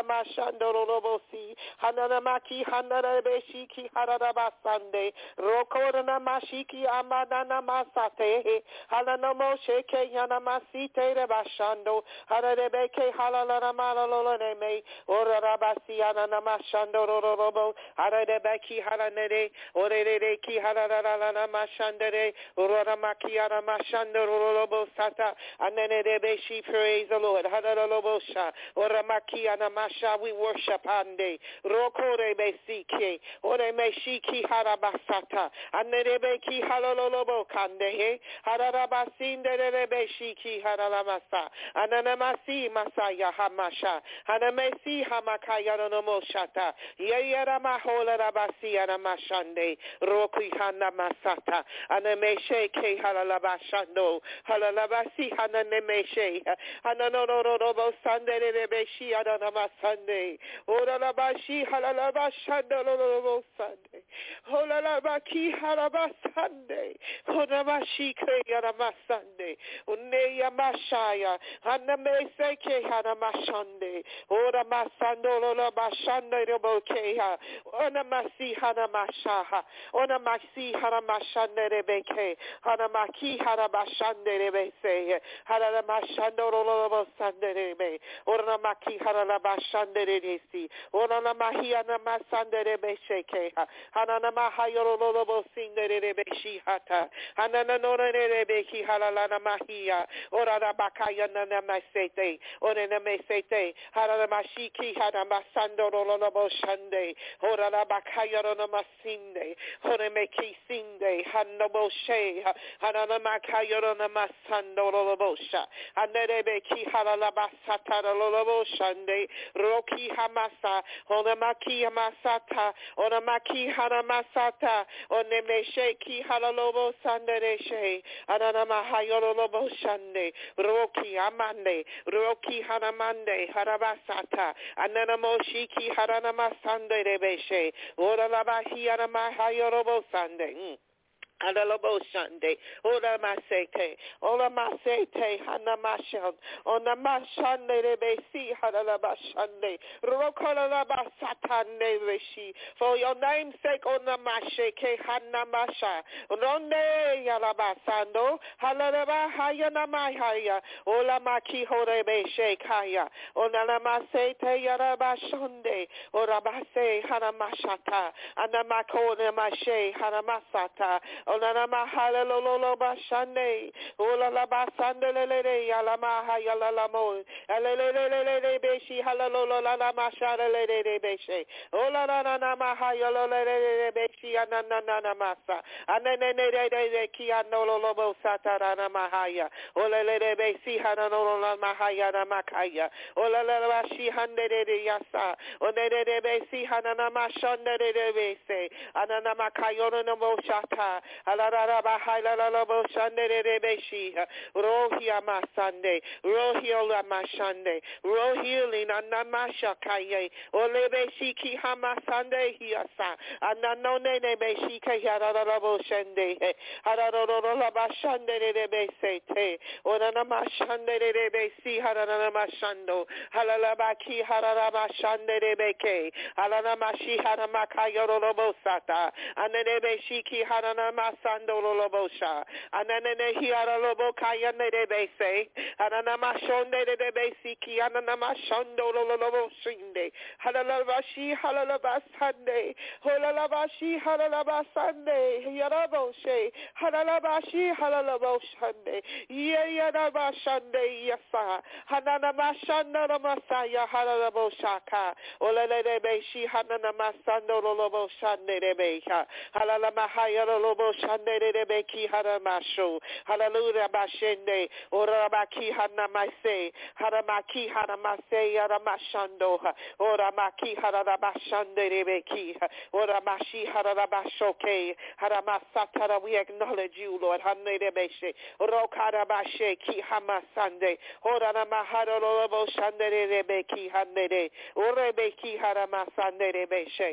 Halalamashandorobosi, Hananamaki Hanarabeshiki Harabasande, Rokorana Mashiki Amadana Masate, Halanamoshe Yanamasite Rebashando, Hararebeke Halalamaloleme, Orabasi Ananamashandorobo, Hararebeki Halanere, Orereki Halalamashandere, Uramaki Anamashandorobo Sata, Anerebeshi, praise the Lord. Hadalobosha, Oramaki Anamasha, we worship Ande, Rokore Besike, Ore Meshiki Harabasata, Anerebeki Halolobo Kande, Harabasinde Rebeshiki Haralamasa, Ananamasi Masaya Hamasha, Hanamesi Hamakaya Nomoshata, Yayarama Hola Rabasi Anamashande, Roki Hanamasata, Anameshe Ke Halalabashando, Halalabasi Hananemeshe, Hananonobo Sunday Rebeshi Adanama Sunday, Oralabashi Halalabashando Sunday, Holalabaki Halaba Sunday, Honabashi Kayarama Sunday, Uneya Mashaya, Hanameseke Hanamashande, Oramasando Labashande Robokeha, Onamasi Hanamashaha, Onamasi Hanamashande Rebeke, Hanamaki Hanabashande Rebese, Hanamashando Rolobo Sanderebe, Oramaki Hanabashande Resi, Oranamahi Anamasande Rebesheke, Hananamahayorolobo Sinderebeshi Hata, Hananora Rebeki Halalana Mahia, Orabakaya Namasete, Orenamesete, Haramashiki Hanamasando Rolobo Shande, Orabakaya Namasinde, Horemeki Sinde, Hanoboshe, Hananamakaya Namasando Rolobosha, Anerebeki Halalabasata Rolobosha, Roki Hamasa, Oramaki Hamasata, Oramaki Hanamasata, Onemesheki Halalobo Sandereshe, Ananamahayolobo Shande, Roki Amande, Roki Hanamande, Harabasata, Ananamoshiki Haranamasande Rebeshe, Oralabahi Anamahayolobo Sande. Adalabo Shande, Ola Masete, Ola Masete, Hanamashan, Ona Mashande Rebesi, Hadalabashande, Rokolaba Satane Reshi, for your name's sake, Ona Masheke, Hanamasha, Ronde Yalabasando, Halalaba Hayana Mahaya, Ola Maki Horebe Shekaya, Ona Masete Yarabashande, Orabase Hanamashata, Anamakone Mashe, Hanamasata, Ona mahala lo lo lo bashande. Ola la basande le le le ya la maha ya la la mo. Le le le le le le be shi hala lo lo la la mashara le le le be she. Ola la na na maha ya lo le le le be shi na na na na masa. Ane ne ne de de de ki ano lo lo bo satara na mahaya. Ola le le be si hana no lo la mahaya na makaya. Ola la la shi hande de de yasa. One de de be si hana na mashande de de be se. Ana na makayo no mo shata. Ala la la bahai la la la bo shande de de be shi. Rohi amasande. Rohi ola mashande. Rohi li na na mashakaye. Ole be shi ki hamasande hiasa. Ana no ne ne be shi ke yara la la bo shande. Ara ro ro ro la bashande de de be se te. Ona na mashande de de be si hara na mashando. Hala la ba ki hara la mashande de be ke. Hala na mashi hara makayo ro ro bo sata. Ana de be shi ki hara na masando ro ro bo sha. Ana ne ne hi hara lo bo kaya ne de be se. Ana na mashonde de de be si ki ana na mashando ro ro bo shinde. Hala la ba shi hala la ba sande. Hala la ba shi hala la ba sande. Yara bo she. Hala la ba shi hala la bo shande. Ye yara ba shande yasa. Hana na mashanda na masaya hala la bo shaka. Ola le de be shi hana na masando ro lo bo shande de be ha. Hala la mahaya ro bo shande de be ki hana masho. Hallelujah ba shende. Ora ba ki hana mase. Hana ma ki hana mase yara mashando. Ora ma ki hana la ba shande de be ki. Ora ma shi hana la ba shoke. Hana masata. We acknowledge you, Lord. Hane de be she. Rokara ba she ki hama sande. Ora na maharo lo bo shande de be ki hane de. Ore be ki hana masande de be she.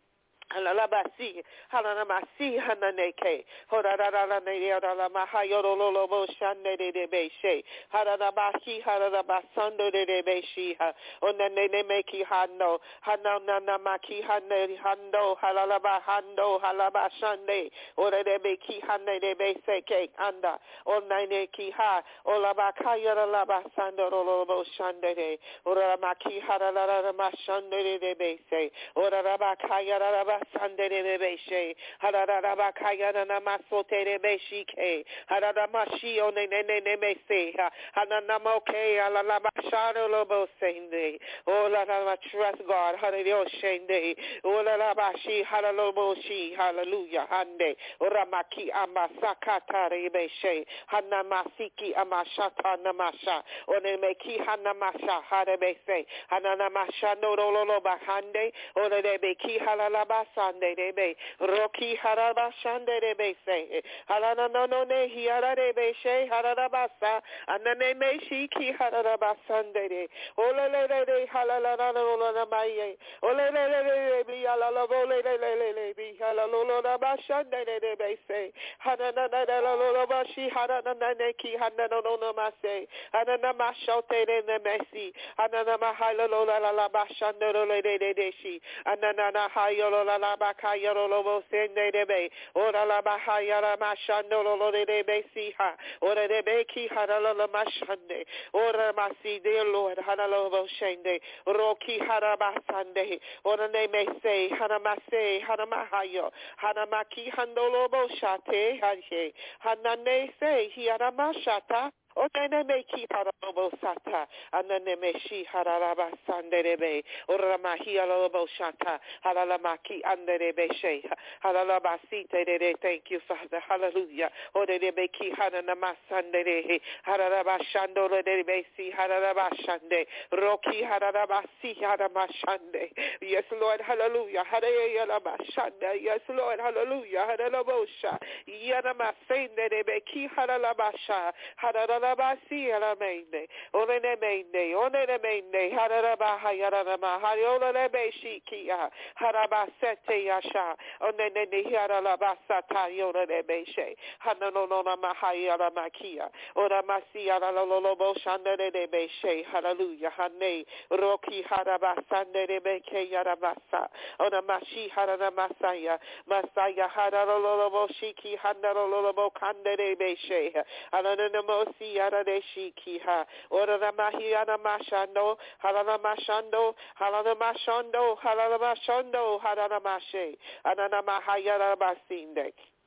Halalabasi, halanamasi, hananeke, horararane, haramahayoro lobo shande de beshe, haranabahi, harabasando de beshi, onane meki hano, hananamaki hane, hando, halalabahando, halabashande, ora de beki hane de beseke, anda, onane ki ha, olabakaya labasando lobo shande, ora maki haralamashande de bese, ora rabakaya Sande de Beshe, Harada Kayana Masote de Beshike, Harada Mashi on the Nene Mese, Hananamoke, Alabashano Lobo Sende, Ola trust God, Hallelujah Shende, Ola Bashi, Halalobo Shi, Hallelujah, Hande, Oramaki Amasakata Rebeshe, Hanamasiki Amashata Namasha, Onemeki Hanamasha, Hadebese, Hananamasha no Lolo Bahande, Ola de Beki Halalaba. Sande de be roki haraba shande de be se harana no no ne hiara de be she haraba sa anane me shi ki haraba sande de ole le le de halala na no na mai ole le le le bi ala la ole le le le le bi hala lo lo na ba shande de be se harana na na lo lo ba shi harana na ne ki harana no no ma se harana ma shote de ne me si harana ma hala lo la la ba shande lo le de de shi anana na hayo la la bakaya lobo sende debe ora la bahaya la mashando lo de debe siha ora de beki harala la mashande ora masi dear Lord haralo shende roki harabasande ora ne me say hanamase hanamahayo hanamaki handolo bo shate haje hanane say hiaramashata Onene me ki harabo sata, anane me shi haraba sanderebe, orama hialobo shata, halalamaki anderebe she, halalabasite de thank you, Father, hallelujah. Orebe ki hanama sandere, haraba shandore de besi, haraba shande, roki haraba si harama shande. Yes, Lord, hallelujah, hallelujah, shande, yes, Lord, hallelujah, hallelujah, yanama sendere ki haralabasha, harala. Basi alamende, ole ne mende, ole ne mende, haraba hayarama, hayola ne beshikia, haraba sete yasha, one ne ne haraba sata yola ne beshe, hananona mahayara makia, ora masia la lolobo shande ne beshe, hallelujah, hane, roki haraba sande ne beke yarabasa, ona mashi harana masaya, masaya haralo lolobo shiki, hanaro lolobo kande ne beshe, anana mosi Yara de Shikiha, Ora Mahiana Mashando, Halana Mashando, Halana Mashando, Halana Mashando, Halana Mashe, Anana Mahayara Basinde.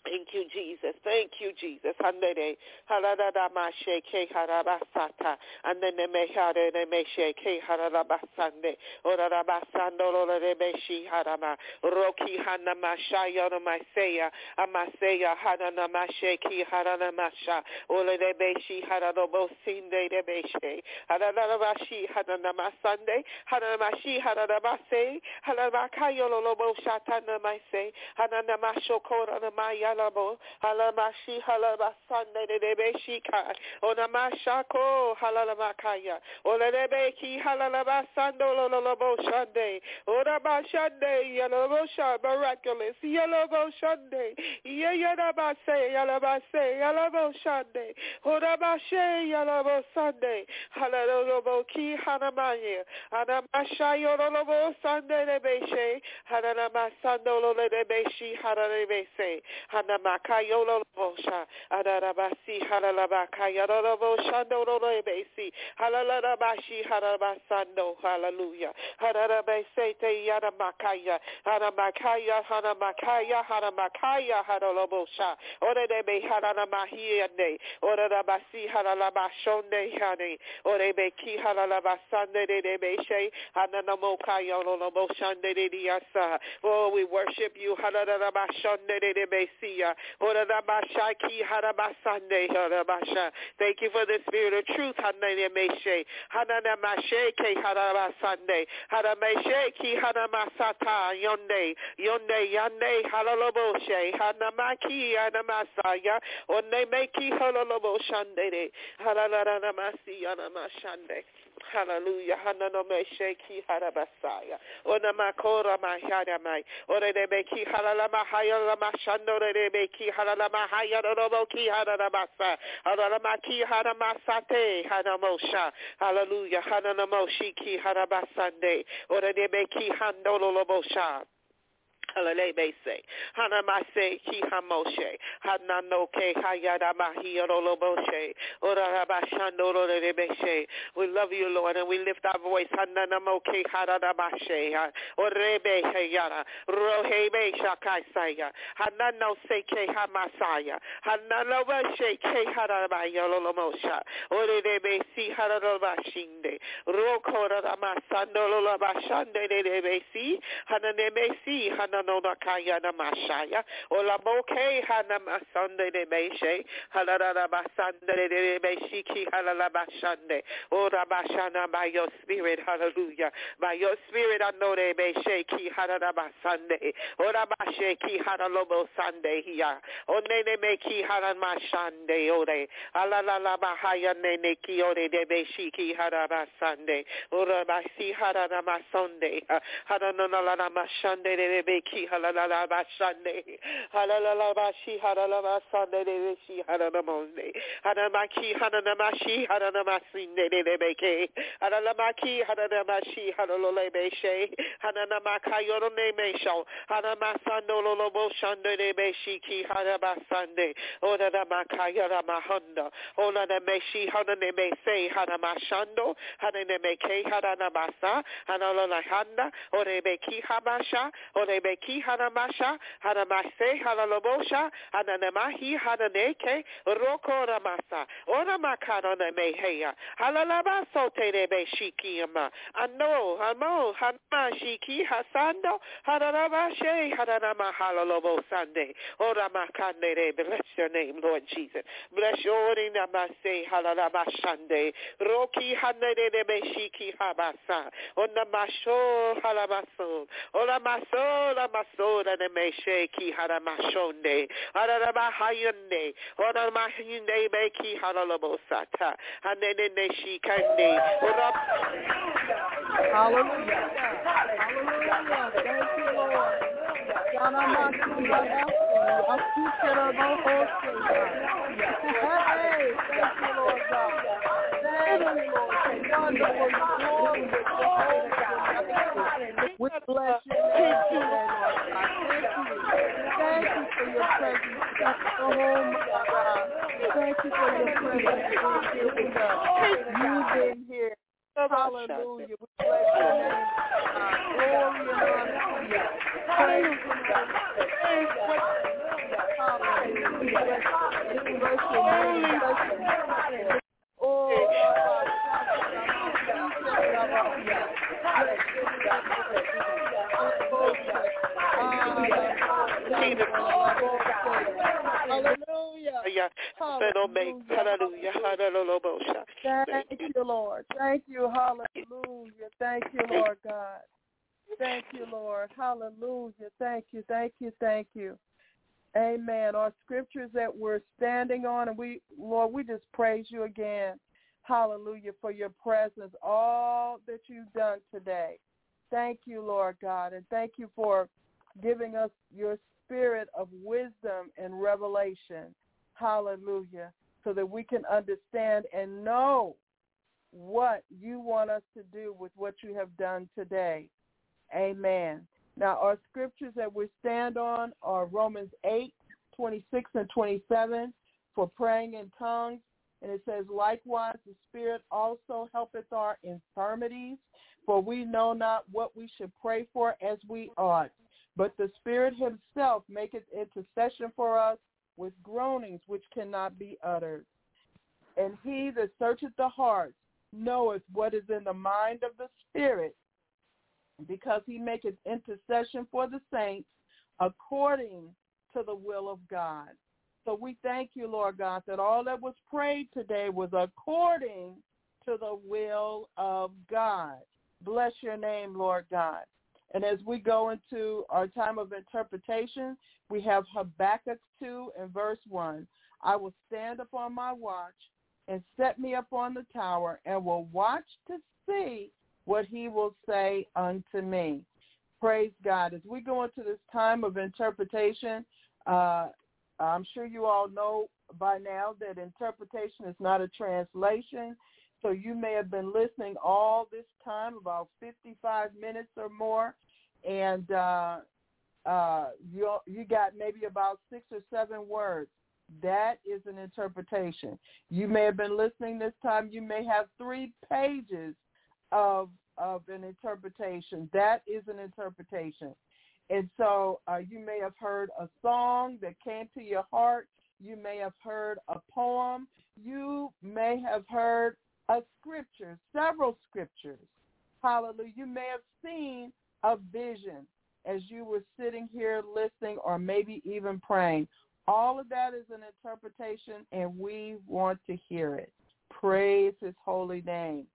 Thank you, Jesus. Thank you, Jesus. Handere harada mashe ke harabasata andene me hare ne me she ke harabasande ora basando ora rebeshi harama roki hana mashaya no maseya amaseya hana mashe ki harana masha ora rebeshi harado bosinde rebeshe harada bashi hana masande hana mashi harada base hana makayo lobo shatana mase hana masho kora na maya Halabo, Halamashi, Halabasande, Rebeshika, Onamashako, Halamakaya, Olebeki, Halalabasando, Lolobo Shande, Orabashande, Yalobosha, miraculous, Yalobo Shande, Yayabase, Yalabase, Yalabo Shande, Orabashe, Yalabo Sunday, Halalobo Ki, Hanamaya, Anamashayo, Lolobo Sunday, Rebeshe, Hanamasando, Lebeshi, Hanarebese. Hanamakayolo Bosha, Adarabasi, Halalabakaya, Bosha, Rebesi, Halalabashi, Harabasando, Hallelujah, Harabese, Yadamakaya, Hanamakaya, Hanamakaya, Hanamakaya, Hadalobosha, Orebe, Haranamahiane, Orabasi, Halalabashonde, Hani, Orebeki, Halalabasande, Rebeshe, Hananamokayo, Loboshande, Diasa. Oh, we worship you, Halalabashonde, Rebesi. Thank you for the spirit of truth. Yonde, yonde, yande, halaloboshe, hanamaki, anamasaya, onne meki halaloboshandere, halalanamasi, anamashande. Hallelujah. Hananomeshe ki harabasaya. Onamakora maharamai. Ore debeki halalama hayalama shandore debeki halalama hayaloboki harabasa. Halalamaki haramasate hanamosha. Hallelujah. Hanamoshi ki harabasande. Ore debeki handolobosha. Halelebese, Hanamase, Kihamoshe, Hananoke, Hayadamahi, Oroloboshe, Orabashando, Rebeshe. We love you, Lord, and we lift our voice, Hananamoke, Hadadamashe, Orebe, Hayara, Rohebe, Shakaisaya, Hanano Seke, Hamasaya, Hananobashe, Hadabaya, Lolomosha, Orebe, Si, Hadabashinde, Rokora, Masando, Lolabashande, Rebesi, Hananebesi, Hanan. No nakaya na mashaya ola moke hana masande de beshe halala basande de beshiki halala bashande ora bashana by your spirit, hallelujah, by your spirit I know de beshe ki halala basande ora basheki halalobo sande hiya one ne me ki halan mashande ore halala bahaya ne ne ki ore de beshiki halala basande ora basi halala masande halala mashande de beki Halala Bashande, Halala Bashi, Halala Sande, Shi Hanamonde, Hanamaki, Hanamashi, Hanamasinde, Debeke, Hanalamaki, Hanamashi, Hanalebeshe, Hanamaka, Yorone Mesho, Hanamasando, Lobo Shande, Beshiki, Hanabasande, Oda Maka, Yaramahanda, Ola the Meshi, Haname say, Hanamashando, Hanameke, Hanamasa, Hanalahanda, Orebeki Hamasha, Orebeki. Ki hanamasha, hanamase, halalobosha, hananamahi, hananeke, roko ramasa, onamakana meheya, halalabaso terebe shikiyama, ano, hamo, hanamashiki, hasando, hananabashe, hananama, halalobo sande, oramakane, bless your name, Lord Jesus. Bless your name, namase, halalabashande, roki, hananebe shiki, habasa, onamasho, halamaso, olamaso, Masoda de Meshe ki Haramashonde, Haramahayande, Haramahinde Beki Haralabosata, Hanene Shi Kande. Hallelujah. Hallelujah. Thank you, Lord. Hey, thank you, Lord God. Thank you, Lord. Wonderful glory. We bless your name today, Lord God. Thank you. Thank you for your presence. Oh, my God. Thank you for your presence being here with us. You've been here. Hallelujah. We bless your name. God. Glory and honor to you. Praise your name. Hallelujah. Hallelujah. Hallelujah. Thank you, Lord. Thank you. Hallelujah. Thank you, Lord God. Thank you, Lord. Hallelujah. Thank you. Thank you. Thank you. Amen. Our scriptures that we're standing on, and we, Lord, we just praise you again. Hallelujah, for your presence, all that you've done today. Thank you, Lord God, and thank you for giving us your spirit of wisdom and revelation. Hallelujah, so that we can understand and know what you want us to do with what you have done today. Amen. Now, our scriptures that we stand on are Romans eight, twenty-six and twenty-seven for praying in tongues. And it says, likewise, the Spirit also helpeth our infirmities, for we know not what we should pray for as we ought. But the Spirit himself maketh intercession for us with groanings which cannot be uttered. And he that searcheth the hearts knoweth what is in the mind of the Spirit, because he maketh intercession for the saints according to the will of God. So we thank you, Lord God, that all that was prayed today was according to the will of God. Bless your name, Lord God. And as we go into our time of interpretation, we have Habakkuk two and verse one. I will stand upon my watch and set me up on the tower and will watch to see what he will say unto me. Praise God. As we go into this time of interpretation, uh, I'm sure you all know by now that interpretation is not a translation. So you may have been listening all this time, about fifty-five minutes or more, and uh, uh, you you got maybe about six or seven words. That is an interpretation. You may have been listening this time. You may have three pages of of an interpretation. That is an interpretation. And so uh, you may have heard a song that came to your heart. You may have heard a poem. You may have heard a scripture, several scriptures. Hallelujah. You may have seen a vision as you were sitting here listening or maybe even praying. All of that is an interpretation, and we want to hear it. Praise his holy name.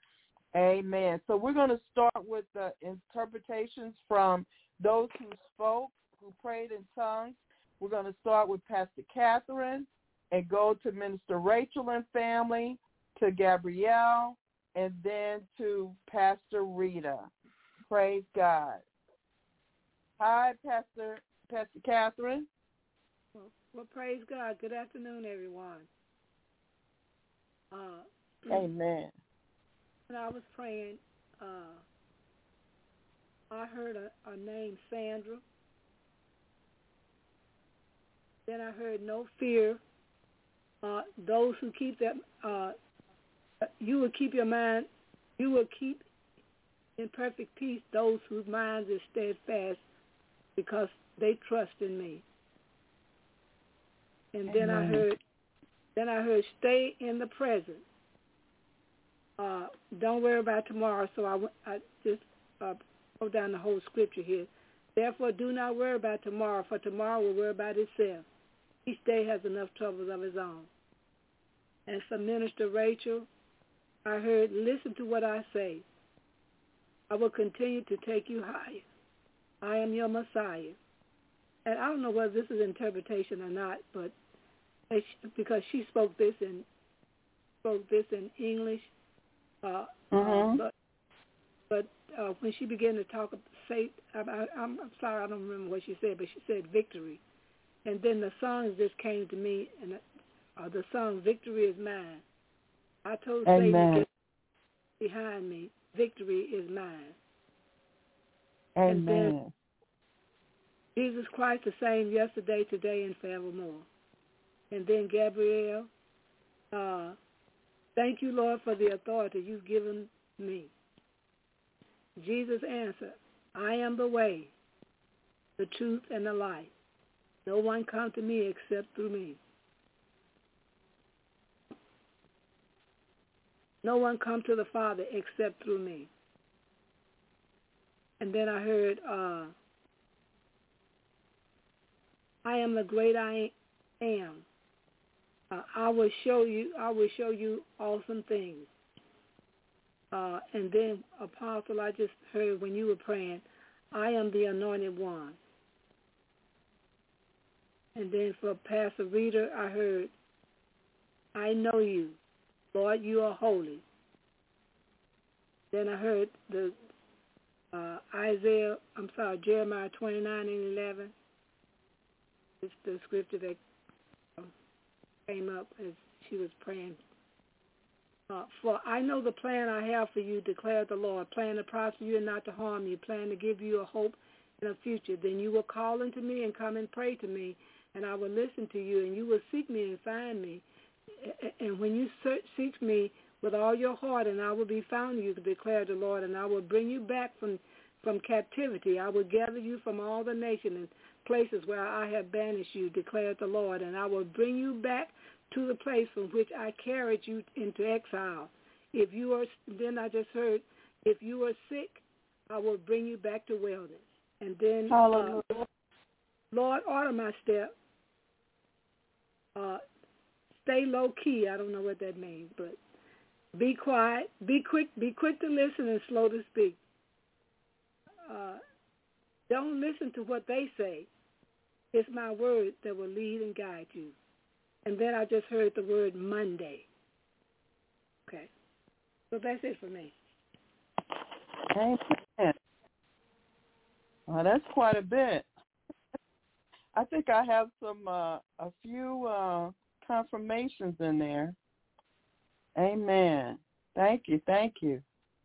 Amen. So we're going to start with the interpretations from those who spoke, who prayed in tongues. We're going to start with Pastor Catherine and go to Minister Rachel and family, to Gabrielle, and then to Pastor Rita. Praise God. Hi, Pastor Pastor Catherine. Well, well praise God. Good afternoon, everyone. Uh, Amen. When I was praying, uh, I heard a, a name, Sandra. Then I heard no fear. Uh, those who keep that, uh, you will keep your mind, you will keep in perfect peace those whose minds is steadfast because they trust in me. And Amen. then I heard, then I heard stay in the present. Uh, don't worry about tomorrow. So I, I just uh, wrote down the whole scripture here. Therefore, do not worry about tomorrow, for tomorrow will worry about itself. Each day has enough troubles of its own. And for Minister Rachel, I heard, listen to what I say. I will continue to take you higher. I am your Messiah. And I don't know whether this is interpretation or not, but because she spoke this in spoke this in English, uh, mm-hmm. uh, but but uh, when she began to talk, say, I, I, I'm, I'm sorry, I don't remember what she said, but she said victory, and then the songs just came to me, and uh, the song "Victory Is Mine." I told Satan to get behind me. Victory is mine. Amen. And then Jesus Christ the same yesterday, today, and forevermore. And then Gabrielle, uh, thank you, Lord, for the authority you've given me. Jesus answered, I am the way, the truth, and the life. No one comes to me except through me. No one comes to the Father except through me. And then I heard, uh, I am the great I am. Uh, I will show you, I will show you awesome things. Uh, and then, Apostle, I just heard when you were praying, I am the anointed one. And then for Pastor Reader, I heard, I know you. Lord, you are holy. Then I heard the uh, Isaiah, I'm sorry, Jeremiah twenty-nine and eleven. It's the scripture that came up as she was praying. Uh, for I know the plan I have for you, declared the Lord, plan to prosper you and not to harm you, plan to give you a hope and a future. Then you will call unto me and come and pray to me, and I will listen to you, and you will seek me and find me. And when you search, seek me with all your heart, and I will be found you, to declare the Lord, and I will bring you back from, from captivity. I will gather you from all the nations and places where I have banished you, declared the Lord, and I will bring you back to the place from which I carried you into exile. If you are, then I just heard, if you are sick, I will bring you back to wellness. And then, uh, Lord, order my step. Uh, stay low key. I don't know what that means, but be quiet. Be quick. Be quick to listen and slow to speak. Uh, don't listen to what they say. It's my word that will lead and guide you. And then I just heard the word Monday. Okay. So that's it for me. Amen. Well, that's quite a bit. I think I have some, uh, a few uh, confirmations in there. Amen. Thank you. Thank you.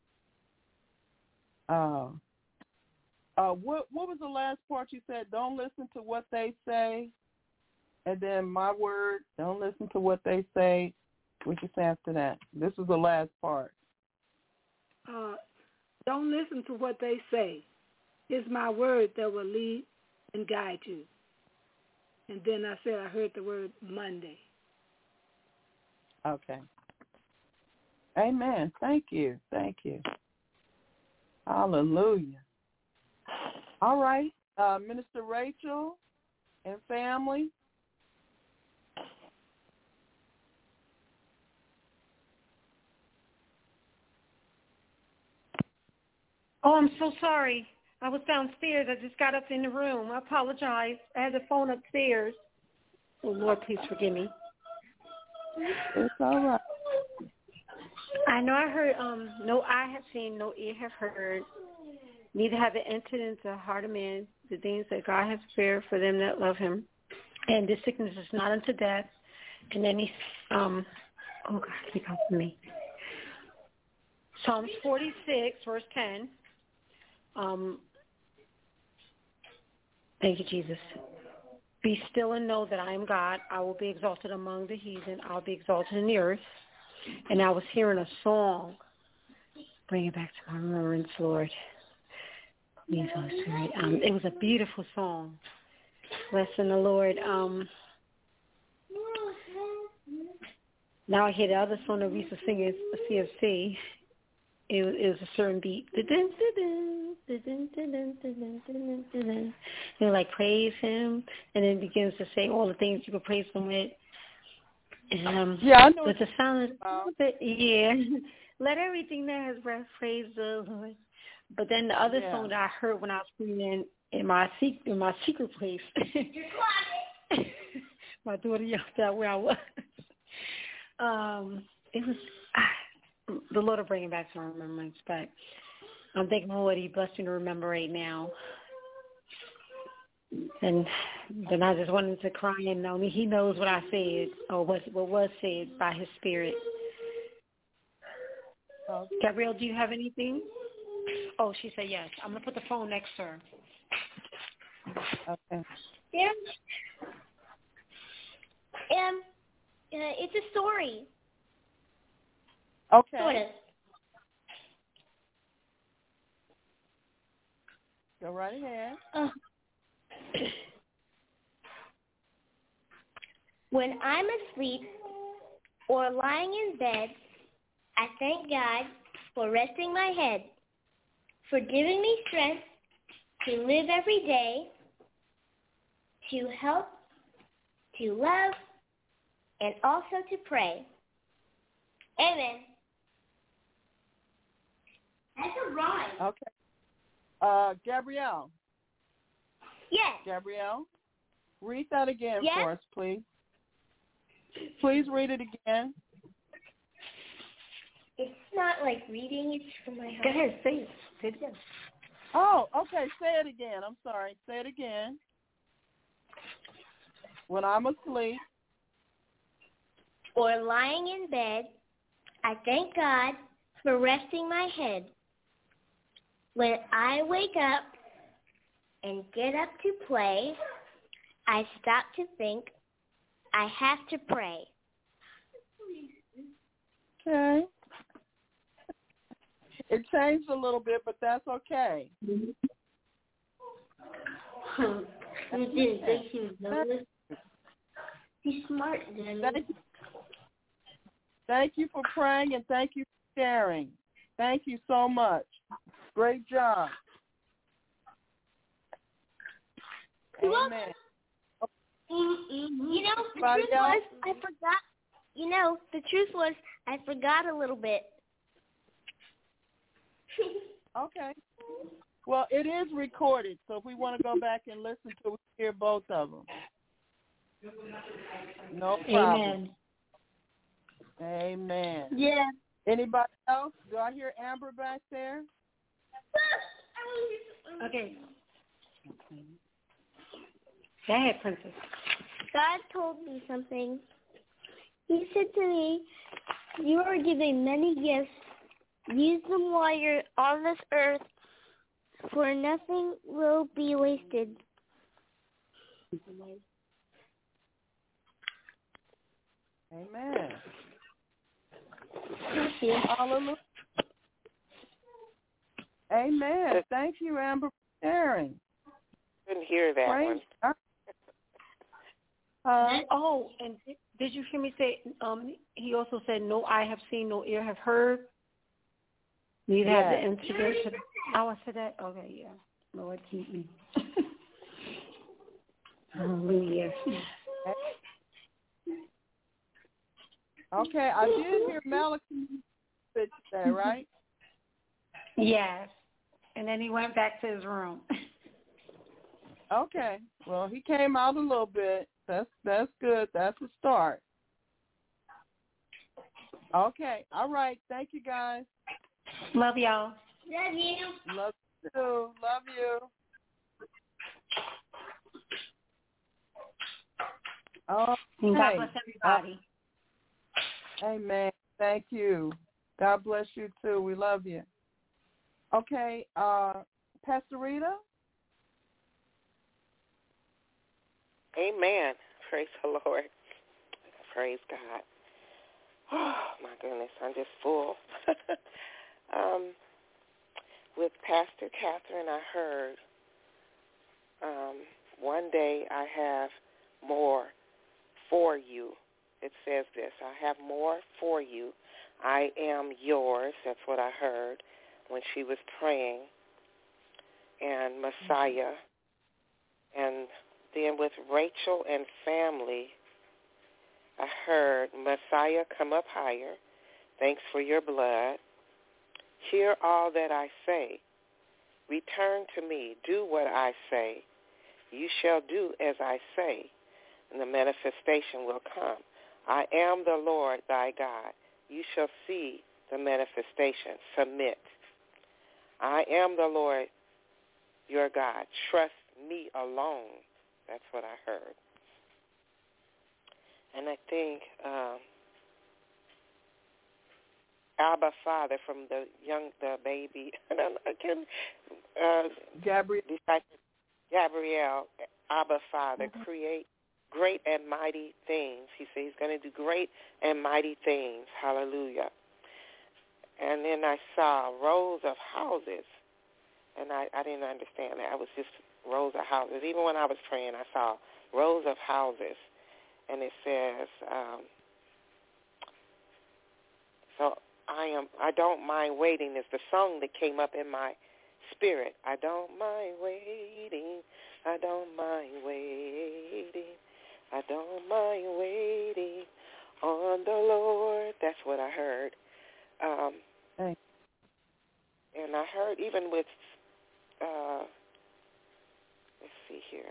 Uh, uh, what what was the last part you said? Don't listen to what they say. And then my word, don't listen to what they say. What you say after that? This is the last part. Uh, don't listen to what they say. It's my word that will lead and guide you. And then I said I heard the word Monday. Okay. Amen. Thank you. Thank you. Hallelujah. All right. Uh, Minister Rachel and family. Oh, I'm so sorry. I was downstairs. I just got up in the room. I apologize. I had the phone upstairs. Oh, Lord, please forgive me. It's all right. I know I heard, um, no eye have seen, no ear have heard, neither have it entered into the heart of man the things that God has prepared for them that love him. And this sickness is not unto death. And then he, um, oh, God, speak out for me. Psalms forty-six, verse ten. Um, thank you, Jesus. Be still and know that I am God. I will be exalted among the heathen. I'll be exalted in the earth. And I was hearing a song. Bring it back to my remembrance, Lord. Please, Holy Spirit. Um, it was a beautiful song. Blessing the Lord. Um, now I hear the other song that we used to sing is C F C. It was, it was a certain beat. You know, like praise him, and then begins to say all the things you can praise him with. And, um, yeah, I know. With the sound, of it, yeah. Let everything that has breath praise the Lord. But then the other yeah. song that I heard when I was singing in my secret, in my secret place, my daughter yelled out where I was. Um, it was ah, the Lord will bring it back to my remembrance. But I'm thinking, Lord, He blessed me to remember right now. And then I just wanted to cry and know me. He knows what I said or what what was said by His Spirit. Okay. Gabrielle, do you have anything? Oh, she said yes. I'm going to put the phone next to her. Okay. Yeah. Um, uh, it's a story. Okay. Sort of. Go right ahead. Uh, when I'm asleep or lying in bed, I thank God for resting my head. for giving me strength to live every day, to help, to love, and also to pray. Amen. That's a rhyme. Okay. Uh, Gabrielle. Yes. Gabrielle, read that again Yes? for us, please. Please read it again. It's not like reading, it's from my heart. Go ahead, say it. Say it again. Oh, okay. Say it again. I'm sorry. Say it again. When I'm asleep or lying in bed, I thank God for resting my head. When I wake up and get up to play, I stop to think I have to pray. Okay. It changed a little bit, but that's okay. You didn't think she was nervous? She's smart, Jenny. Thank you. Thank you for praying, and thank you for sharing. Thank you so much. Great job. Amen. You know, the truth was, I forgot. You know, the truth was, I forgot a little bit. Okay. Well, it is recorded, so if we want to go back and listen to it, hear both of them. No problem. Amen. Amen. Yeah. Anybody else? Do I hear Amber back there? Okay. Go ahead, Princess. God told me something. He said to me, you are given many gifts. Use them while you're on this earth, for nothing will be wasted. Amen. Thank you. Hallelujah. Amen. Thank you, Amber, for sharing. Couldn't hear that Praise one. God. Uh, Oh, and did, did you hear me say, um, he also said, no eye have seen, no ear have heard. Neither have the yes. incident. Oh, I said that? Okay, yeah. Lord, keep me. Hallelujah. Okay, I did hear Malachi today, right? Yes. And then he went back to his room. Okay. Well, he came out a little bit. That's that's good. That's a start. Okay. All right. Thank you, guys. Love y'all. Love you. Love you too. Love you. Oh, And God bless everybody. Uh, amen. Thank you. God bless you too. We love you. Okay, uh, Pastor Rita. Amen. Praise the Lord. Praise God. Oh, my goodness. I'm just full. um, with Pastor Catherine, I heard um, one day I have more for you. It says this, I have more for you. I am yours. That's what I heard when she was praying. And Messiah. And then with Rachel and family, I heard, Messiah, come up higher. Thanks for your blood. Hear all that I say. Return to me. Do what I say. You shall do as I say, and the manifestation will come. I am the Lord thy God. You shall see the manifestation. Submit. I am the Lord your God. Trust me alone. That's what I heard. And I think um, Abba Father from the young, the baby, I don't know, I can, uh, Gabrielle. Gabrielle, Abba Father, mm-hmm. create great and mighty things. He said he's going to do great and mighty things. Hallelujah. And then I saw rows of houses, and I, I didn't understand that. I was just rows of houses. Even when I was praying, I saw rows of houses. And it says, um, so I am. I don't mind waiting is the song that came up in my spirit. I don't mind waiting. I don't mind waiting. I don't mind waiting on the Lord. That's what I heard. Um, Thanks. and I heard even with, uh, let's see here.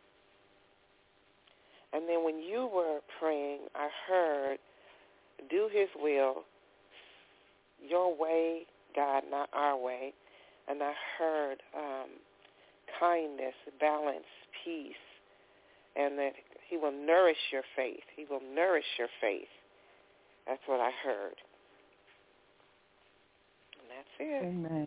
And then when you were praying, I heard, do his will, your way, God, not our way. And I heard um, kindness, balance, peace, and that he will nourish your faith. He will nourish your faith. That's what I heard. And that's it. Amen.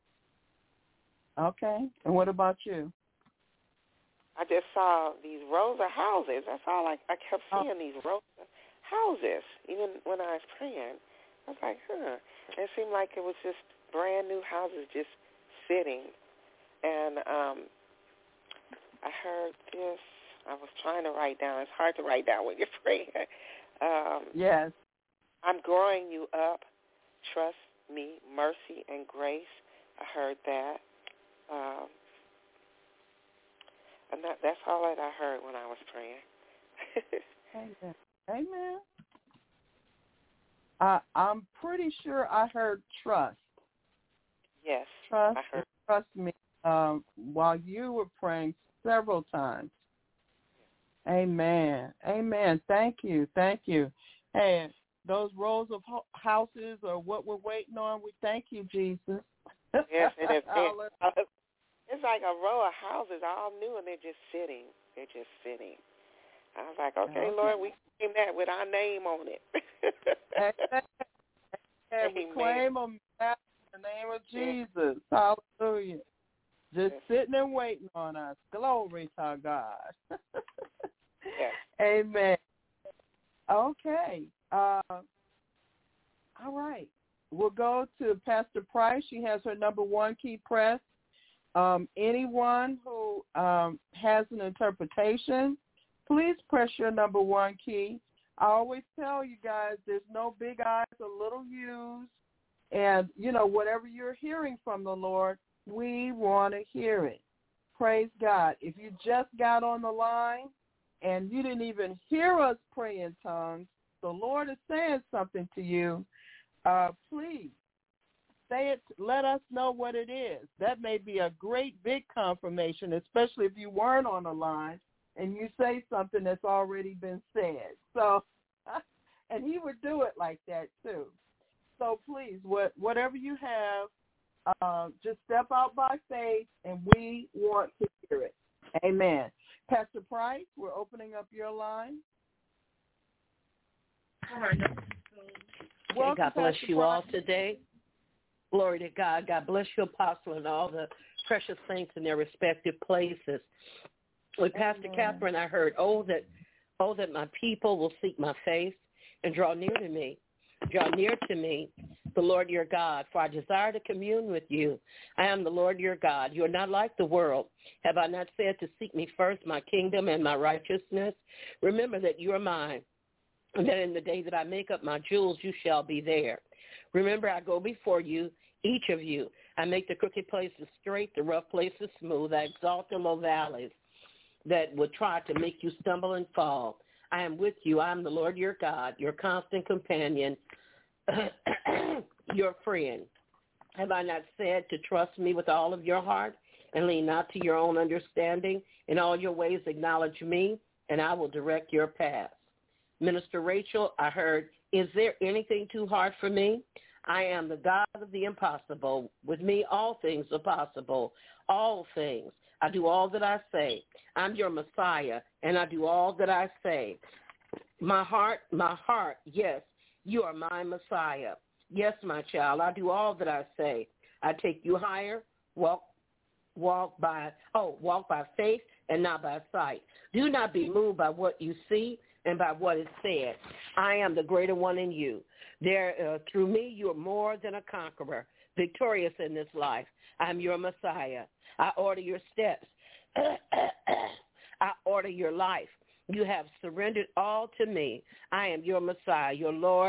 Okay. And what about you? I just saw these rows of houses. That's all I, I kept seeing, these rows of houses, even when I was praying. I was like, huh. It seemed like it was just brand new houses just sitting. And um, I heard this. I was trying to write down. It's hard to write down when you're praying. Um, Yes. I'm growing you up. Trust me, mercy and grace. I heard that. Um, and that, that's all that I heard when I was praying. Amen. Amen. I, I'm pretty sure I heard trust. Yes, Trust, I heard. trust me. Um, while you were praying several times. Amen. Amen. Thank you. Thank you. And those rows of ho- houses are what we're waiting on. We thank you, Jesus. Yes, it is. It, it's like a row of houses, all new, and they're just sitting. They're just sitting. I was like, okay, okay. Lord, we claim that with our name on it. Amen. And we claim them in the name of Jesus. Hallelujah. Just yes. sitting and waiting on us. Glory to God. Yes. Amen. Okay. Uh, all right. We'll go to Pastor Price. She has her number one key press. Um, anyone who um, has an interpretation, please press your number one key. I always tell you guys there's no big I's or little U's. And, you know, whatever you're hearing from the Lord, we want to hear it. Praise God. If you just got on the line and you didn't even hear us pray in tongues, the Lord is saying something to you, uh, please say it. Let us know what it is. That may be a great big confirmation, especially if you weren't on the line and you say something that's already been said. So, and he would do it like that too. So please, what, whatever you have, uh, just step out by faith, and we want to hear it. Amen. Pastor Price, we're opening up your line. Okay, God bless you Price. all today. Glory to God. God bless you, Apostle, and all the precious saints in their respective places. With Pastor Amen. Catherine, I heard, oh, that, oh, that my people will seek my face and draw near to me. Draw near to me, the Lord your God, for I desire to commune with you. I am the Lord your God. You are not like the world. Have I not said to seek me first, my kingdom and my righteousness? Remember that you are mine, and that in the day that I make up my jewels, you shall be there. Remember, I go before you, each of you. I make the crooked places straight, the rough places smooth. I exalt the low valleys that would try to make you stumble and fall. I am with you. I am the Lord your God, your constant companion, your friend. Have I not said to trust me with all of your heart and lean not to your own understanding? In all your ways acknowledge me, and I will direct your paths. Minister Rachel, I heard, is there anything too hard for me? I am the God of the impossible. With me, all things are possible. All things. I do all that I say. I'm your Messiah, and I do all that I say. My heart, my heart, yes, you are my Messiah. Yes, my child, I do all that I say. I take you higher, walk, walk by, oh, walk by faith and not by sight. Do not be moved by what you see and by what is said. I am the greater one in you. There, uh, through me, you are more than a conqueror, victorious in this life. I'm your Messiah. I order your steps. I order your life. You have surrendered all to me. I am your Messiah, your Lord,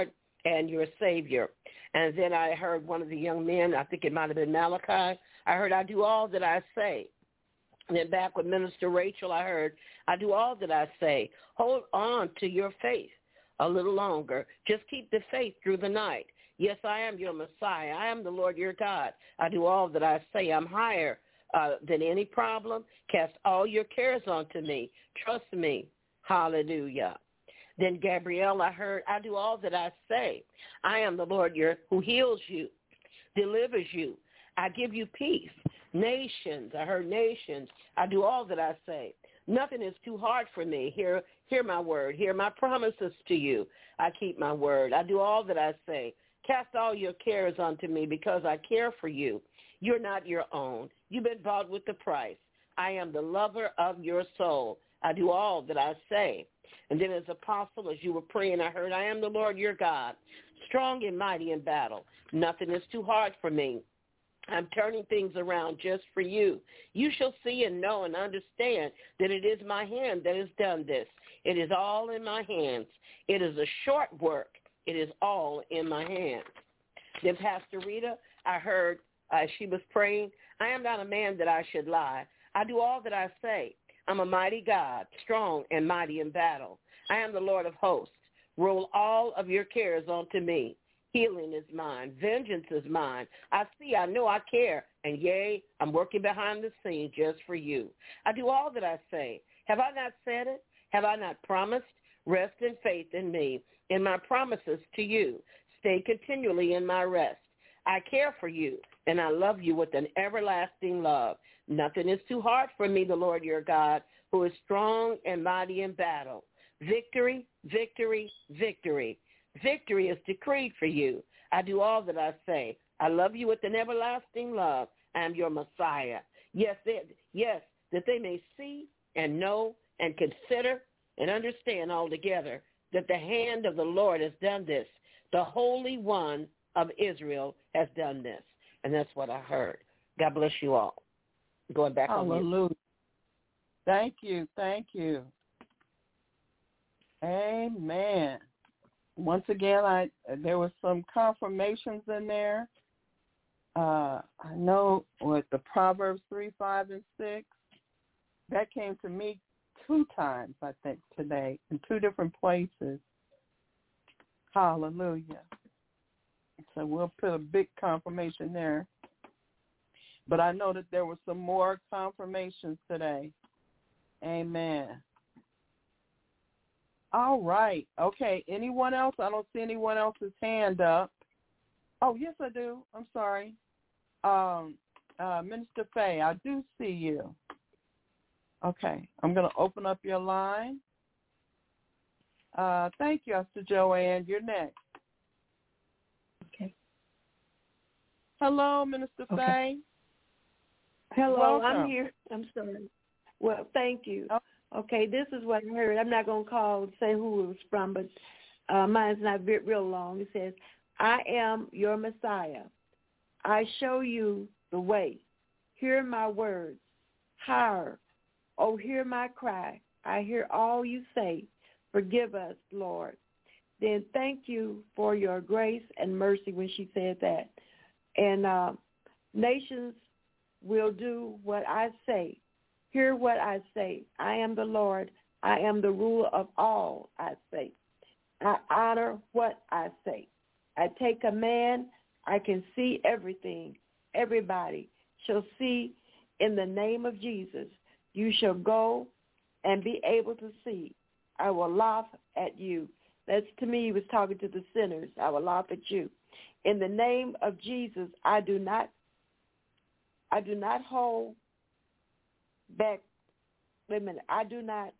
and your Savior. And then I heard one of the young men, I think it might have been Malachi, I heard, I do all that I say. And then back with Minister Rachel, I heard, I do all that I say. Hold on to your faith a little longer. Just keep the faith through the night. Yes, I am your Messiah. I am the Lord your God. I do all that I say. I'm higher uh, than any problem. Cast all your cares onto me. Trust me. Hallelujah. Then Gabrielle, I heard, I do all that I say. I am the Lord your who heals you, delivers you. I give you peace. Nations, I heard nations. I do all that I say. Nothing is too hard for me. Hear, hear my word. Hear my promises to you. I keep my word. I do all that I say. Cast all your cares onto me because I care for you. You're not your own. You've been bought with the price. I am the lover of your soul. I do all that I say. And then as apostle, as you were praying, I heard, I am the Lord your God, strong and mighty in battle. Nothing is too hard for me. I'm turning things around just for you. You shall see and know and understand that it is my hand that has done this. It is all in my hands. It is a short work. It is all in my hands. Then Pastor Rita, I heard uh, she was praying, I am not a man that I should lie. I do all that I say. I'm a mighty God, strong and mighty in battle. I am the Lord of hosts. Roll all of your cares onto me. Healing is mine. Vengeance is mine. I see, I know, I care. And yea, I'm working behind the scenes just for you. I do all that I say. Have I not said it? Have I not promised? Rest in faith in me, in my promises to you. Stay continually in my rest. I care for you, and I love you with an everlasting love. Nothing is too hard for me, the Lord your God, who is strong and mighty in battle. Victory, victory, victory. Victory is decreed for you. I do all that I say. I love you with an everlasting love. I am your Messiah. Yes, they, yes, that they may see and know and consider and understand altogether that the hand of the Lord has done this. The Holy One of Israel has done this. And that's what I heard. God bless you all. Going back on you. Hallelujah. Thank you. Thank you. Amen. Once again, I there were some confirmations in there. Uh, I know with the Proverbs three, five, and six, that came to me two times, I think, today in two different places. Hallelujah. So we'll put a big confirmation there. But I know that there were some more confirmations today. Amen. All right. Okay. Anyone else? I don't see anyone else's hand up. Oh, yes, I do. I'm sorry. Um, uh, Minister Faye, I do see you. Okay. I'm going to open up your line. Uh, thank you, Sister Joanne. You're next. Okay. Hello, Minister Okay. Faye. Hello, Welcome. I'm here. I'm sorry. Well, thank you. Oh. Okay, this is what I heard. I'm not going to call and say who it was from, but uh, mine's not re- real long. It says, I am your Messiah. I show you the way. Hear my words. Hear, oh, hear my cry. I hear all you say. Forgive us, Lord. Then thank you for your grace and mercy when she said that. And uh, nations will do what I say. Hear what I say. I am the Lord. I am the ruler of all, I say. I honor what I say. I take command. I can see everything. Everybody shall see in the name of Jesus. You shall go and be able to see. I will laugh at you. That's to me, he was talking to the sinners. I will laugh at you. In the name of Jesus, I do not I do not hold back. Wait a minute. I do not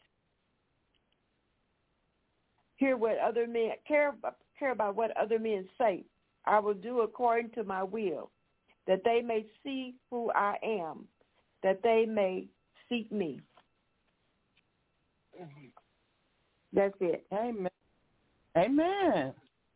hear what other men care, care about what other men say. I will do according to my will, that they may see who I am, that they may seek me. That's it. Amen. Amen.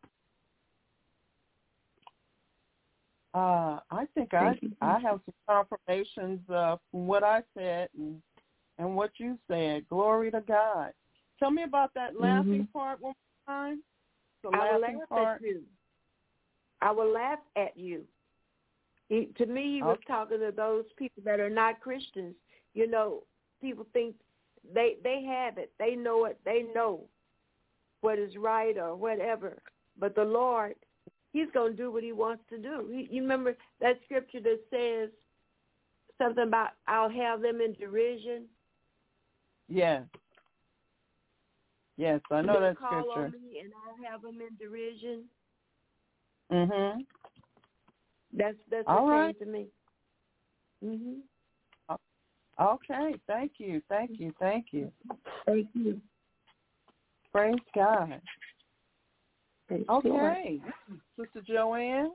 Uh, I think I I have some confirmations uh, from what I said and, and what you said. Glory to God. Tell me about that laughing mm-hmm. part one more time. the I will laughing laugh part? at you. I will laugh at you. He, to me, he was Okay. talking to those people that are not Christians. You know, people think they they have it. They know it. They know what is right or whatever. But the Lord, he's going to do what he wants to do. He, you remember that scripture that says something about I'll have them in derision? Yes. Yes, I know They'll that call scripture. on me and I'll have them in derision. Mm-hmm. That's that's All what right. came to me. Mhm. Okay. Thank you. Thank you. Thank you. Thank you. Praise God. Praise God. Okay. Sister Joanne?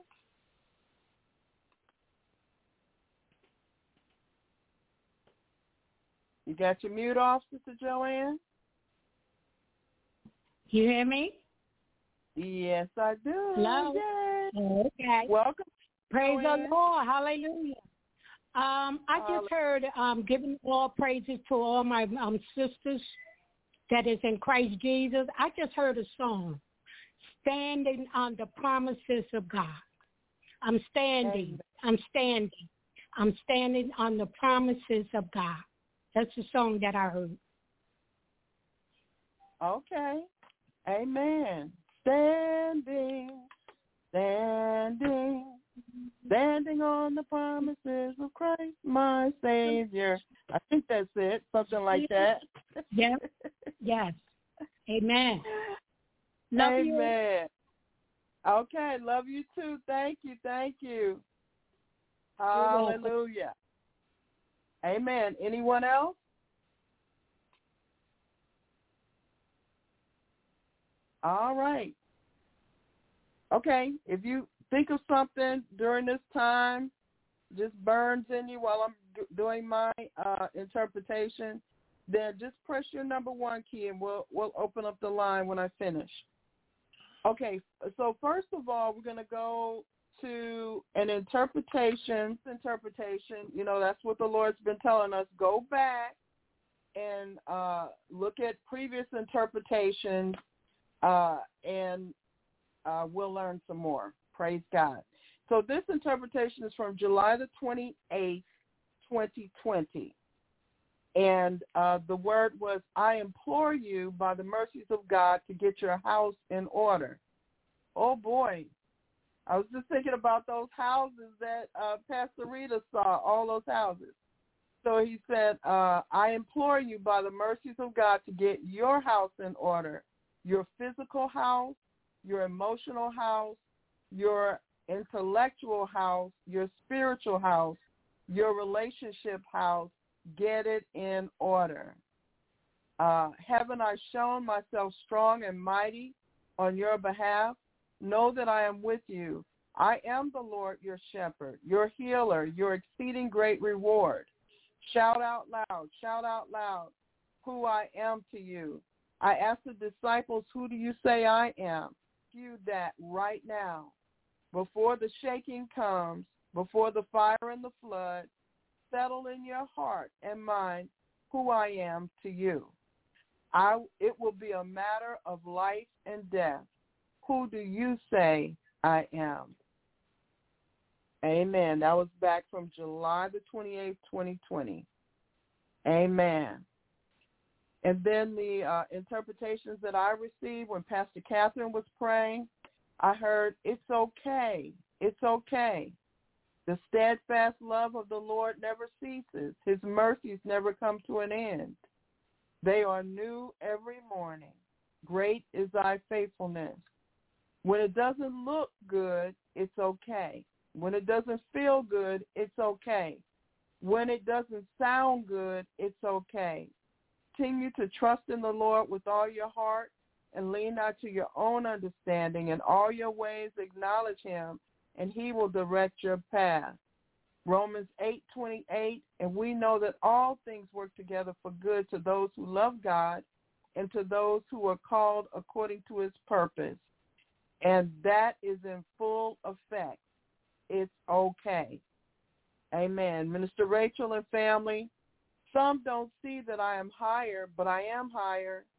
You got your mute off, Sister Joanne? You hear me? Yes, I do. Hello? Yay. Okay. Welcome. Praise Joanne. the Lord. Hallelujah. Um, I just heard um, giving all praises to all my um, sisters that is in Christ Jesus. I just heard a song, Standing on the Promises of God. I'm standing. I'm standing. I'm standing on the promises of God. That's the song that I heard. Okay. Amen. Standing, standing, standing on the promises of Christ, my Savior. I think that's it, something like that. Yes, yes. Amen. Love you. Amen. Okay, love you too. Thank you, thank you. Hallelujah. Amen. Anyone else? All right. Okay, if you think of something during this time, just burns in you while I'm do- doing my uh, interpretation, then just press your number one key and we'll we'll open up the line when I finish. Okay, so first of all, we're going to go to an interpretation. Interpretation, you know, that's what the Lord's been telling us. Go back and uh, look at previous interpretations, uh, and uh, we'll learn some more. Praise God. So this interpretation is from July the twenty-eighth, twenty twenty. And uh, the word was, I implore you by the mercies of God to get your house in order. Oh, boy. I was just thinking about those houses that uh, Pastor Rita saw, all those houses. So he said, uh, I implore you by the mercies of God to get your house in order, your physical house, your emotional house, your intellectual house, your spiritual house, your relationship house. Get it in order. Uh, haven't I shown myself strong and mighty on your behalf? Know that I am with you. I am the Lord your shepherd, your healer, your exceeding great reward. Shout out loud, shout out loud who I am to you. I asked the disciples, who do you say I am? You that right now, before the shaking comes, before the fire and the flood, settle in your heart and mind who I am to you. I, it will be a matter of life and death. Who do you say I am? Amen. That was back from July the twenty-eighth, twenty twenty. Amen. And then the uh, interpretations that I received when Pastor Catherine was praying, I heard, it's okay. It's okay. The steadfast love of the Lord never ceases. His mercies never come to an end. They are new every morning. Great is thy faithfulness. When it doesn't look good, it's okay. When it doesn't feel good, it's okay. When it doesn't sound good, it's okay. Continue to trust in the Lord with all your heart and lean not to your own understanding. In all your ways acknowledge him, and he will direct your path. Romans eight twenty-eight, and we know that all things work together for good to those who love God and to those who are called according to his purpose. And that is in full effect. It's okay. Amen. Minister Rachel and family, some don't see that I am higher, but I am higher.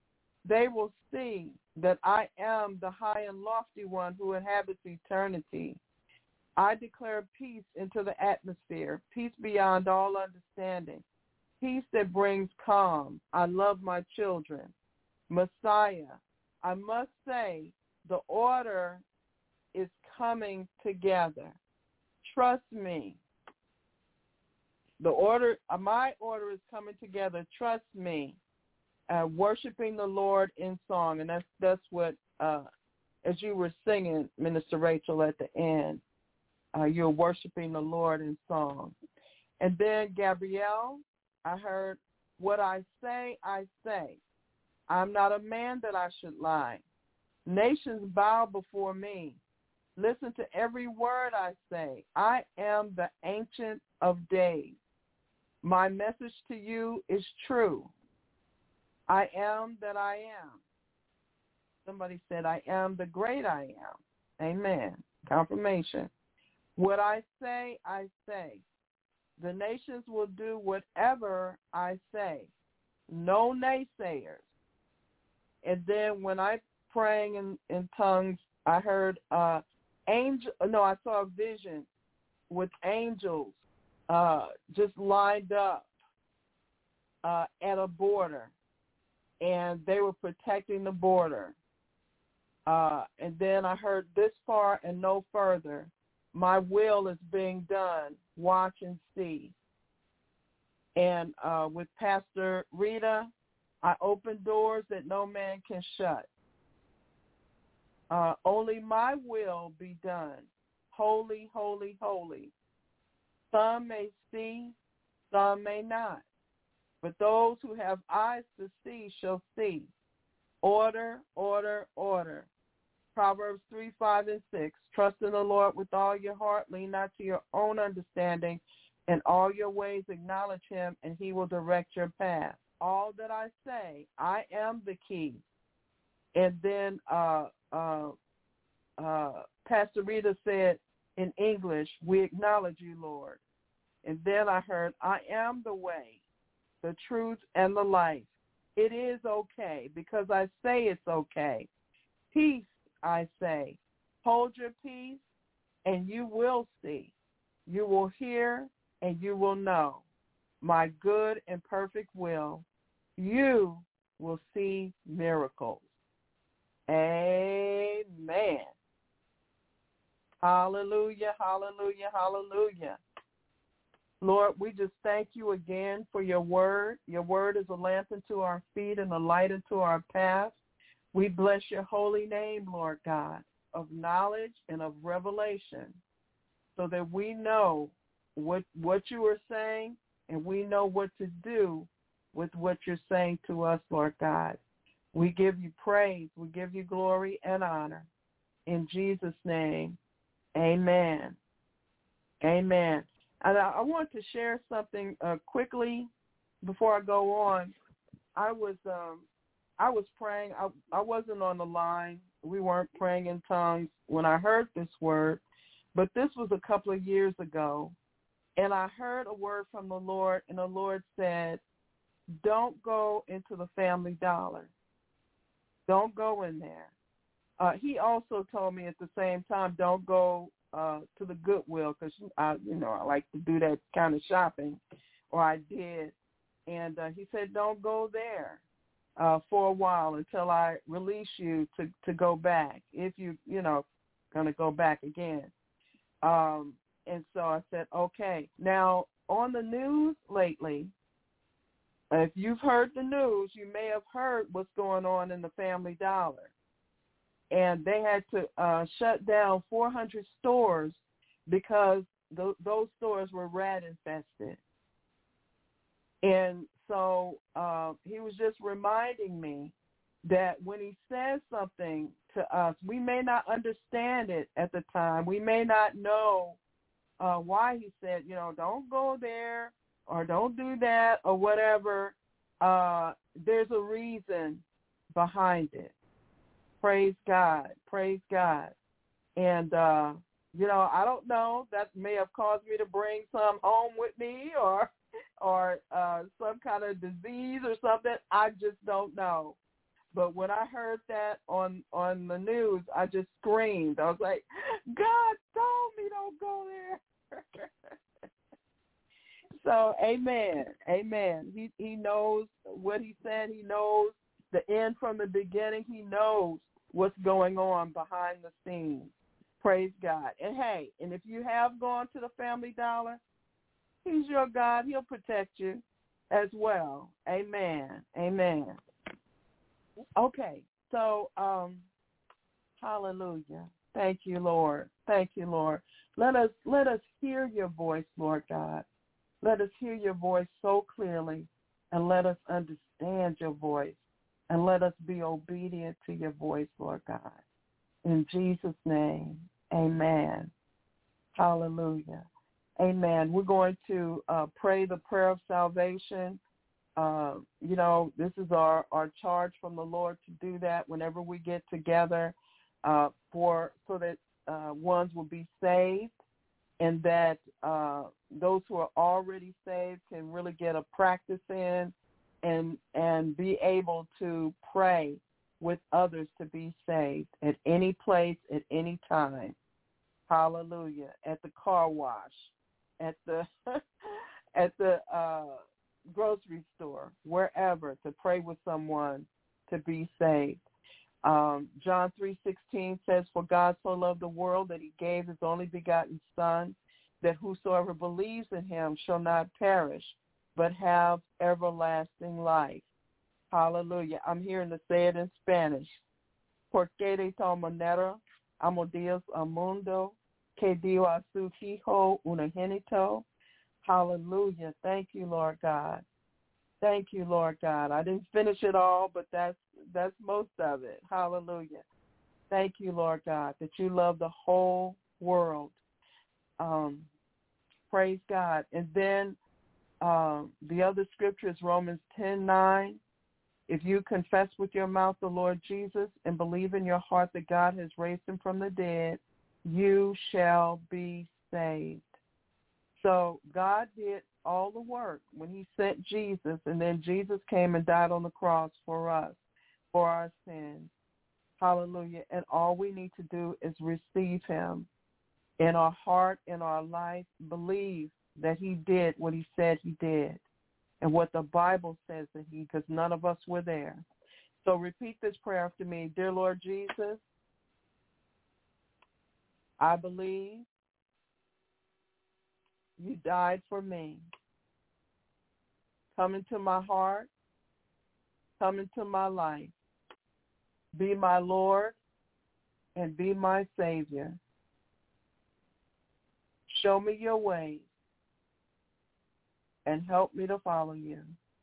they will see that I am the high and lofty one who inhabits eternity. I declare peace into the atmosphere, peace beyond all understanding, peace that brings calm. I love my children. Messiah, I must say the order is coming together. Trust me. The order, my order is coming together. Trust me. Uh, worshiping the Lord in song, and that's that's what, uh, as you were singing, Minister Rachel, at the end, uh, you're worshiping the Lord in song. And then, Gabrielle, I heard, what I say, I say. I'm not a man that I should lie. Nations bow before me. Listen to every word I say. I am the Ancient of Days. My message to you is true. I am that I am. Somebody said, I am the great I am. Amen. Confirmation. What I say, I say. The nations will do whatever I say. No naysayers. And then when I praying in, in tongues, I heard uh, angel. No, I saw a vision with angels uh, just lined up uh, at a border. And they were protecting the border. Uh, and then I heard, this far and no further. My will is being done. Watch and see. And uh, with Pastor Rita, I open doors that no man can shut. Uh, only my will be done. Holy, holy, holy. Some may see, some may not. But those who have eyes to see shall see. Order, order, order. Proverbs three, five, and six. Trust in the Lord with all your heart. Lean not to your own understanding. In all your ways acknowledge him, and he will direct your path. All that I say, I am the key. And then uh, uh, uh, Pastor Rita said in English, we acknowledge you, Lord. And then I heard, I am the way, the truth, and the life. It is okay because I say it's okay. Peace, I say. Hold your peace, and you will see. You will hear, and you will know my good and perfect will. You will see miracles. Amen. Hallelujah, hallelujah, hallelujah. Lord, we just thank you again for your word. Your word is a lamp unto our feet and a light unto our path. We bless your holy name, Lord God, of knowledge and of revelation, so that we know what what you are saying and we know what to do with what you're saying to us, Lord God. We give you praise. We give you glory and honor. In Jesus' name, amen. Amen. And I, I want to share something uh, quickly before I go on. I was um, I was praying. I, I wasn't on the line. We weren't praying in tongues when I heard this word, but this was a couple of years ago. And I heard a word from the Lord, and the Lord said, don't go into the Family Dollar. Don't go in there. Uh, he also told me at the same time, don't go uh, to the Goodwill, because, I, you know, I like to do that kind of shopping, or I did. And uh, he said, don't go there uh, for a while until I release you to, to go back, if you, you know, going to go back again. Um, and so I said, okay. Now, on the news lately, if you've heard the news, you may have heard what's going on in the Family Dollar. And they had to uh, shut down four hundred stores because th- those stores were rat infested. And so uh, he was just reminding me that when he says something to us, we may not understand it at the time. We may not know uh, why he said, you know, don't go there or don't do that or whatever. Uh, there's a reason behind it. Praise God. Praise God. And, uh, you know, I don't know. That may have caused me to bring some home with me or or uh, some kind of disease or something. I just don't know. But when I heard that on, on the news, I just screamed. I was like, God told me don't go there. So, amen, amen. He he knows what he said. He knows the end from the beginning. He knows what's going on behind the scenes. Praise God. And, hey, and if you have gone to the Family Dollar, he's your God. He'll protect you as well. Amen, amen. Okay, so um, hallelujah. Thank you, Lord. Thank you, Lord. Let us let us hear your voice, Lord God. Let us hear your voice so clearly, and let us understand your voice, and let us be obedient to your voice, Lord God. In Jesus' name, amen. Hallelujah. Amen. We're going to uh, pray the prayer of salvation. Uh, you know, this is our, our charge from the Lord to do that whenever we get together uh, for so that uh, ones will be saved, and that uh, those who are already saved can really get a practice in and and be able to pray with others to be saved at any place, at any time. Hallelujah. At the car wash, at the at the uh, grocery store, wherever, to pray with someone to be saved. Um, John three sixteen says, for God so loved the world that he gave his only begotten Son, that whosoever believes in him shall not perish, but have everlasting life. Hallelujah. I'm hearing to say it in Spanish. Porque de tal manera amó Dios al mundo, que dio a su Hijo unigénito. Hallelujah. Thank you, Lord God. Thank you, Lord God. I didn't finish it all, but that's that's most of it. Hallelujah. Thank you, Lord God, that you love the whole world. Um, praise God. And then um, the other scripture is Romans ten nine. If you confess with your mouth the Lord Jesus and believe in your heart that God has raised him from the dead, you shall be saved. So God did all the work when he sent Jesus, and then Jesus came and died on the cross for us, for our sins. Hallelujah. And all we need to do is receive him in our heart, in our life, believe that he did what he said he did and what the Bible says that he, because none of us were there. So repeat this prayer after me. Dear Lord Jesus, I believe you died for me. Come into my heart. Come into my life. Be my Lord and be my Savior. Show me your ways and help me to follow you.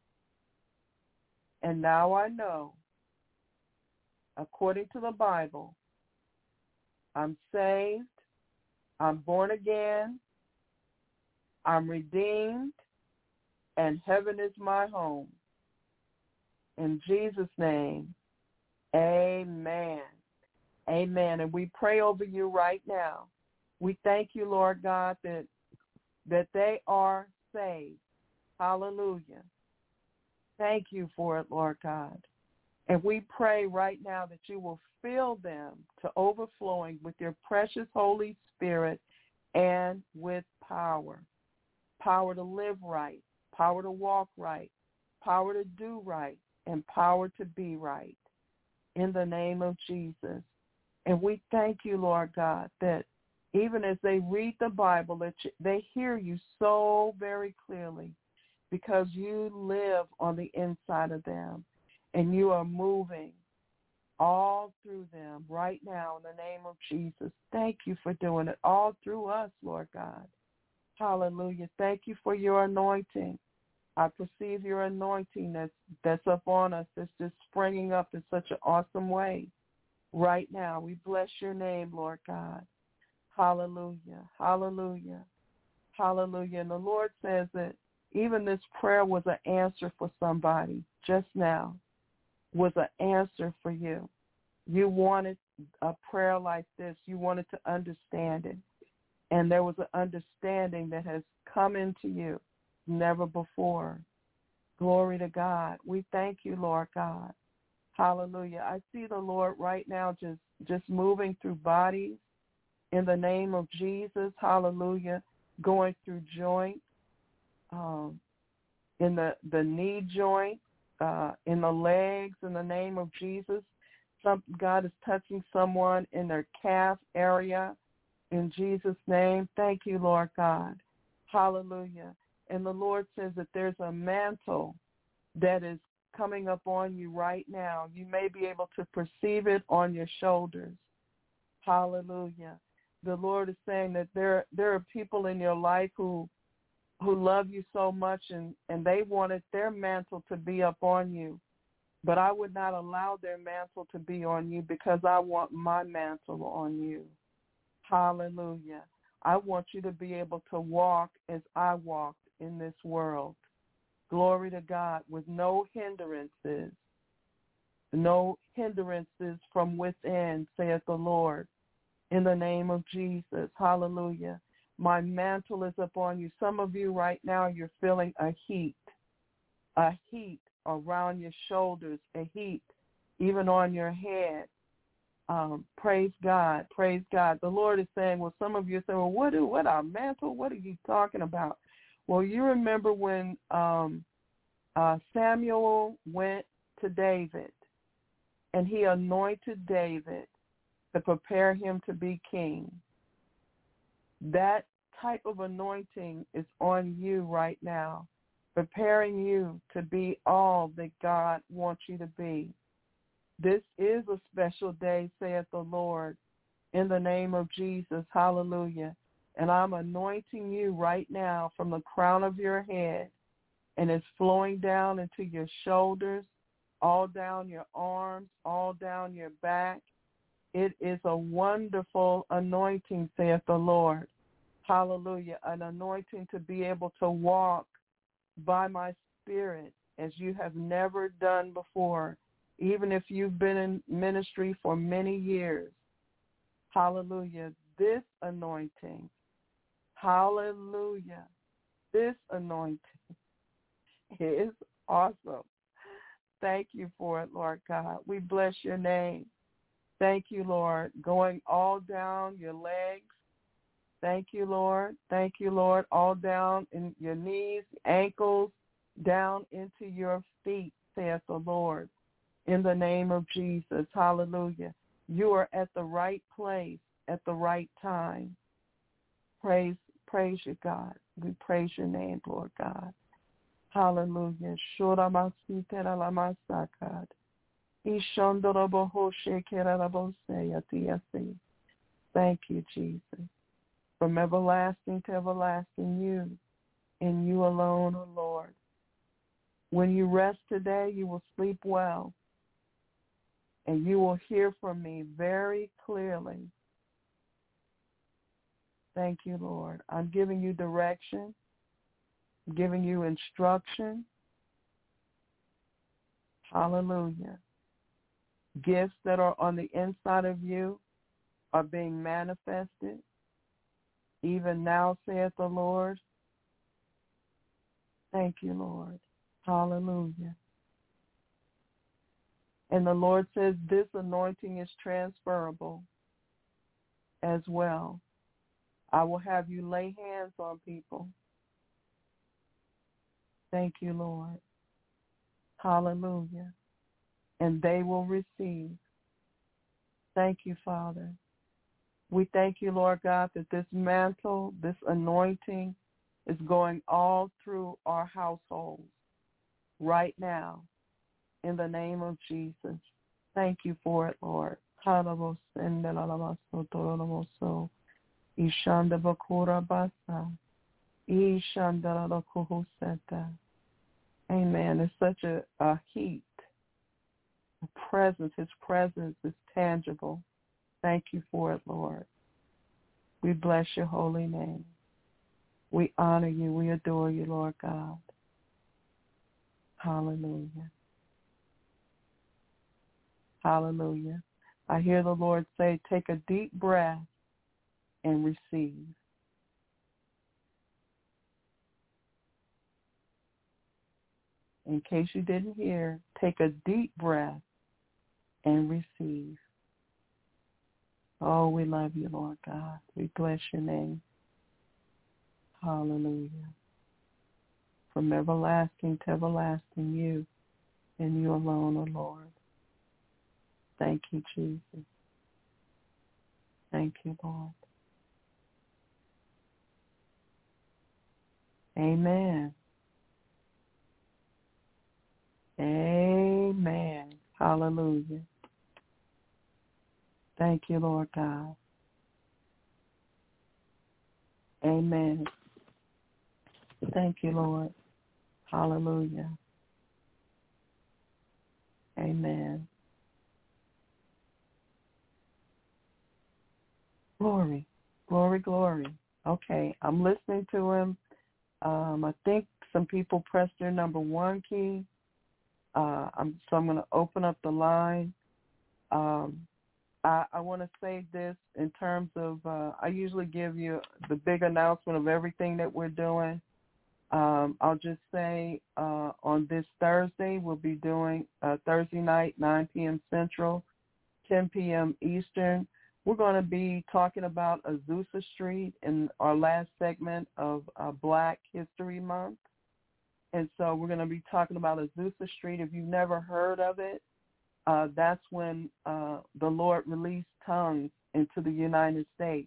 And now I know, according to the Bible, I'm saved, I'm born again, I'm redeemed, and heaven is my home. In Jesus' name, amen. Amen. And we pray over you right now. We thank you, Lord God, that that they are saved. Hallelujah. Thank you for it, Lord God. And we pray right now that you will fill them to overflowing with your precious Holy Spirit and with power. Power to live right, power to walk right, power to do right, and power to be right. In the name of Jesus. And we thank you, Lord God, that even as they read the Bible, that they hear you so very clearly because you live on the inside of them and you are moving all through them right now in the name of Jesus. Thank you for doing it all through us, Lord God. Hallelujah. Thank you for your anointing. I perceive your anointing that's, that's up on us, that's just springing up in such an awesome way right now. We bless your name, Lord God. Hallelujah. Hallelujah. Hallelujah. And the Lord says that even this prayer was an answer for somebody just now, was an answer for you. You wanted a prayer like this. You wanted to understand it. And there was an understanding that has come into you never before. Glory to God. We thank you, Lord God. Hallelujah. I see the Lord right now just, just moving through bodies in the name of Jesus. Hallelujah. Going through joints, um, in the, the knee joint, uh, in the legs in the name of Jesus. Some, God is touching someone in their calf area in Jesus' name. Thank you, Lord God. Hallelujah. And the Lord says that there's a mantle that is coming up on you right now. You may be able to perceive it on your shoulders. Hallelujah. The Lord is saying that there there are people in your life who who love you so much, and, and they wanted their mantle to be up on you. But I would not allow their mantle to be on you because I want my mantle on you. Hallelujah. I want you to be able to walk as I walked in this world. Glory to God, with no hindrances, no hindrances from within, saith the Lord, in the name of Jesus. Hallelujah. My mantle is upon you. Some of you right now, you're feeling a heat, a heat around your shoulders, a heat even on your head. Um, praise God, praise God. The Lord is saying, well, some of you are saying, well, what, do, what our mantle? What are you talking about? Well, you remember when um, uh, Samuel went to David and he anointed David to prepare him to be king. That type of anointing is on you right now, preparing you to be all that God wants you to be. This is a special day, saith the Lord, in the name of Jesus. Hallelujah. And I'm anointing you right now from the crown of your head, and it's flowing down into your shoulders, all down your arms, all down your back. It is a wonderful anointing, saith the Lord. Hallelujah. An anointing to be able to walk by my spirit as you have never done before, even if you've been in ministry for many years. Hallelujah. This anointing, hallelujah, this anointing is awesome. Thank you for it, Lord God. We bless your name. Thank you, Lord. Going all down your legs. Thank you, Lord. Thank you, Lord. All down in your knees, ankles, down into your feet, saith the Lord. In the name of Jesus, hallelujah. You are at the right place at the right time. Praise, praise you, God. We praise your name, Lord God. Hallelujah. Thank you, Jesus. From everlasting to everlasting, you and you alone, O Lord. When you rest today, you will sleep well, and you will hear from me very clearly. Thank you, Lord. I'm giving you direction, I'm giving you instruction. Hallelujah. Gifts that are on the inside of you are being manifested. Even now, saith the Lord. Thank you, Lord. Hallelujah. And the Lord says this anointing is transferable as well. I will have you lay hands on people. Thank you, Lord. Hallelujah. And they will receive. Thank you, Father. We thank you, Lord God, that this mantle, this anointing is going all through our households right now in the name of Jesus. Thank you for it, Lord. Amen. It's such a, a heat, a presence. His presence is tangible. Thank you for it, Lord. We bless your holy name. We honor you. We adore you, Lord God. Hallelujah. Hallelujah. I hear the Lord say, take a deep breath and receive. In case you didn't hear, take a deep breath and receive. Oh, we love you, Lord God. We bless your name. Hallelujah. From everlasting to everlasting, you and you alone, O Lord. Thank you, Jesus. Thank you, Lord. Amen. Amen. Hallelujah. Thank you, Lord God. Amen. Thank you, Lord. Hallelujah. Amen. Glory, glory, glory. Okay, I'm listening to him. Um, I think some people pressed their number one key. Uh, I'm, so I'm going to open up the line. Um, I, I want to say this in terms of, uh, I usually give you the big announcement of everything that we're doing. Um, I'll just say uh, on this Thursday, we'll be doing uh, Thursday night, nine p.m. Central, ten p.m. Eastern. We're going to be talking about Azusa Street in our last segment of uh, Black History Month. And so we're going to be talking about Azusa Street. If you've never heard of it, uh, that's when uh, the Lord released tongues into the United States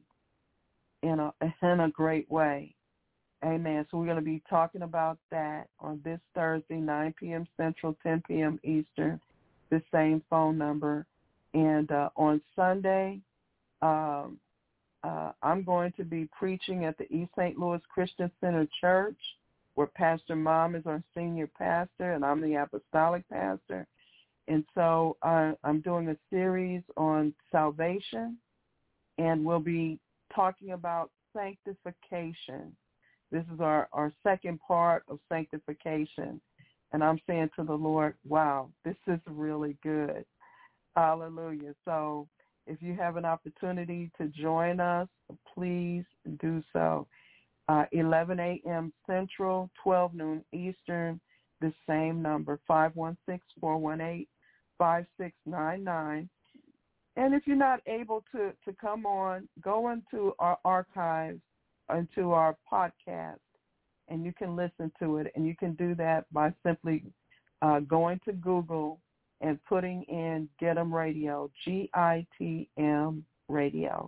in a, in a great way. Amen. So we're going to be talking about that on this Thursday, nine p.m. Central, ten p.m. Eastern, the same phone number. And uh, on Sunday, um, uh, I'm going to be preaching at the East Saint Louis Christian Center Church, where Pastor Mom is our senior pastor, and I'm the apostolic pastor. And so uh, I'm doing a series on salvation, and we'll be talking about sanctification. This is our, our second part of sanctification. And I'm saying to the Lord, wow, this is really good. Hallelujah. So if you have an opportunity to join us, please do so. Uh, eleven a.m. Central, twelve noon Eastern, the same number, five one six, four one eight, five six nine nine. And if you're not able to, to come on, go into our archives, into our podcast, and you can listen to it. And you can do that by simply uh, going to Google and putting in Get 'em Radio, G I T M Radio.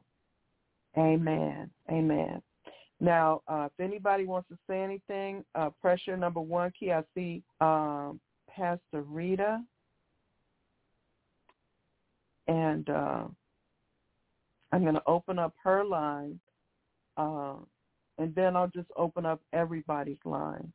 Amen. Amen. Now, uh, if anybody wants to say anything, uh, press your number one key. I see um, Pastor Rita. And uh, I'm going to open up her line, uh, and then I'll just open up everybody's line.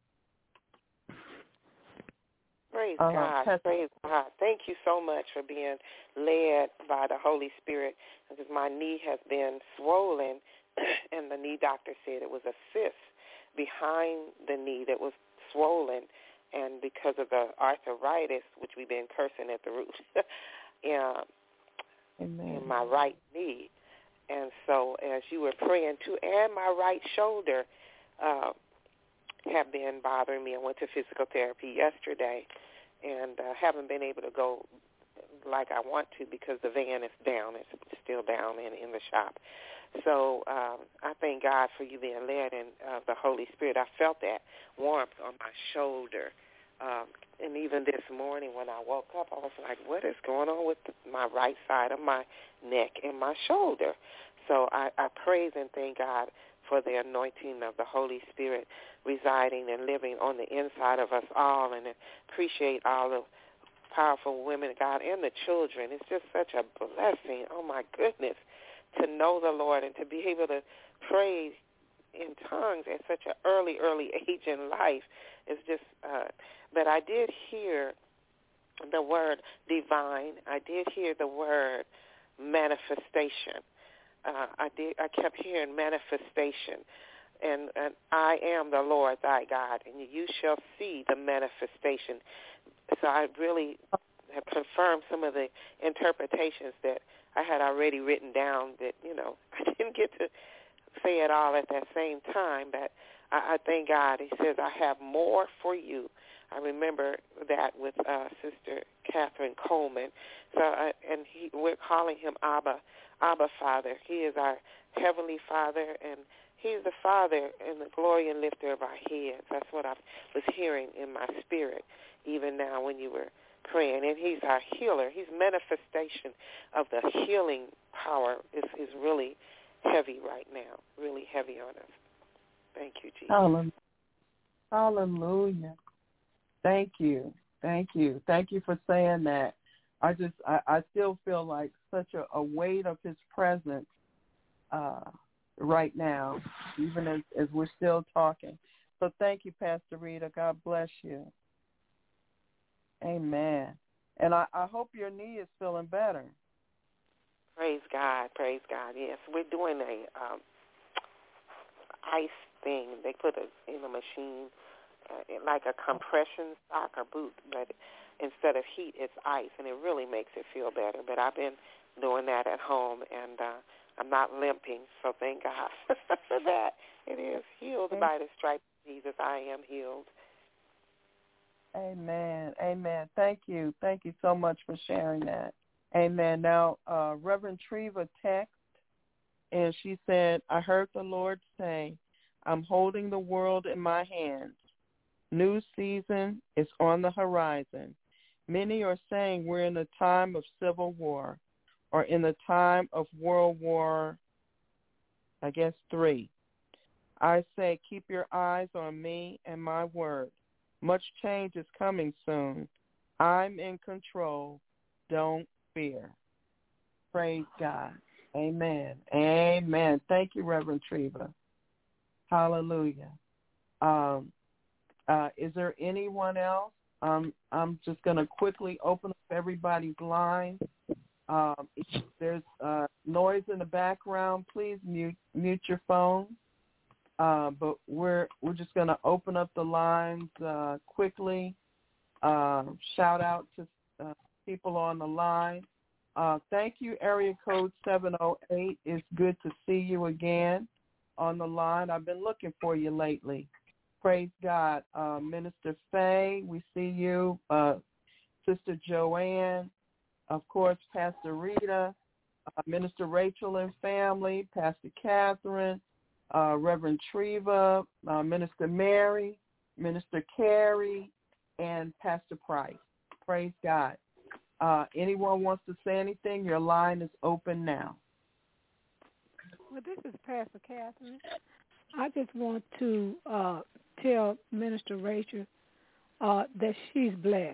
Praise uh, God. Pastor- Praise God. Thank you so much for being led by the Holy Spirit, because my knee has been swollen, and the knee doctor said it was a cyst behind the knee that was swollen, and because of the arthritis, which we've been cursing at the root, yeah, in my right knee. And so as you were praying too, and my right shoulder uh, have been bothering me. I went to physical therapy yesterday and uh, haven't been able to go like I want to because the van is down. It's still down in, in the shop. So um, I thank God for you being led in uh, the Holy Spirit. I felt that warmth on my shoulder. Um, and even this morning when I woke up, I was like, what is going on with my right side of my neck and my shoulder? So I, I praise and thank God for the anointing of the Holy Spirit residing and living on the inside of us all, and appreciate all the powerful women of God and the children. It's just such a blessing, oh my goodness, to know the Lord and to be able to pray in tongues at such an early, early age in life. It's just, uh, but I did hear the word divine. I did hear the word manifestation. Uh, I did. I kept hearing manifestation, and, and I am the Lord thy God, and you shall see the manifestation. So I really have confirmed some of the interpretations that I had already written down that, you know, I didn't get to say it all at that same time, but I, I thank God. He says, I have more for you. I remember that with uh, Sister Catherine Coleman. So, uh, and he, we're calling him Abba, Abba Father. He is our Heavenly Father, and He's the Father and the glory and lifter of our heads. That's what I was hearing in my spirit, even now when you were praying. And He's our healer. His manifestation of the healing power is, is really heavy right now, really heavy on us. Thank you, Jesus. Hallelujah. Thank you. Thank you. Thank you for saying that. I just, I, I still feel like such a, a weight of His presence uh, right now, even as, as we're still talking. So thank you, Pastor Rita. God bless you. Amen. And I, I hope your knee is feeling better. Praise God. Praise God. Yes, we're doing a um, ice thing. They put it in a machine, uh, like a compression sock or boot, but instead of heat, it's ice, and it really makes it feel better. But I've been doing that at home, and uh, I'm not limping, so thank God for that. It is healed by the stripes of Jesus. I am healed. Amen. Amen. Thank you. Thank you so much for sharing that. Amen. Now, uh, Reverend Treva texted, and she said, I heard the Lord say, I'm holding the world in my hands. New season is on the horizon. Many are saying we're in a time of civil war or in the time of World War, I guess, three. I say keep your eyes on me and my word. Much change is coming soon. I'm in control. Don't fear. Praise God. Amen. Amen. Thank you, Reverend Treva. Hallelujah. Um, uh, is there anyone else? Um, I'm just going to quickly open up everybody's line. Um, if there's uh, noise in the background, please mute mute your phone. Uh, but we're we're just going to open up the lines uh, quickly. Uh, shout out to uh, people on the line. Uh, thank you, area code seven oh eight. It's good to see you again on the line. I've been looking for you lately. Praise God. Uh, Minister Faye, we see you. Uh, Sister Joanne, of course, Pastor Rita, uh, Minister Rachel and family, Pastor Catherine, uh, Reverend Treva, uh, Minister Mary, Minister Carey, and Pastor Price. Praise God. Uh, anyone wants to say anything, your line is open now. Well, this is Pastor Catherine. I just want to uh, tell Minister Rachel uh, that she's blessed.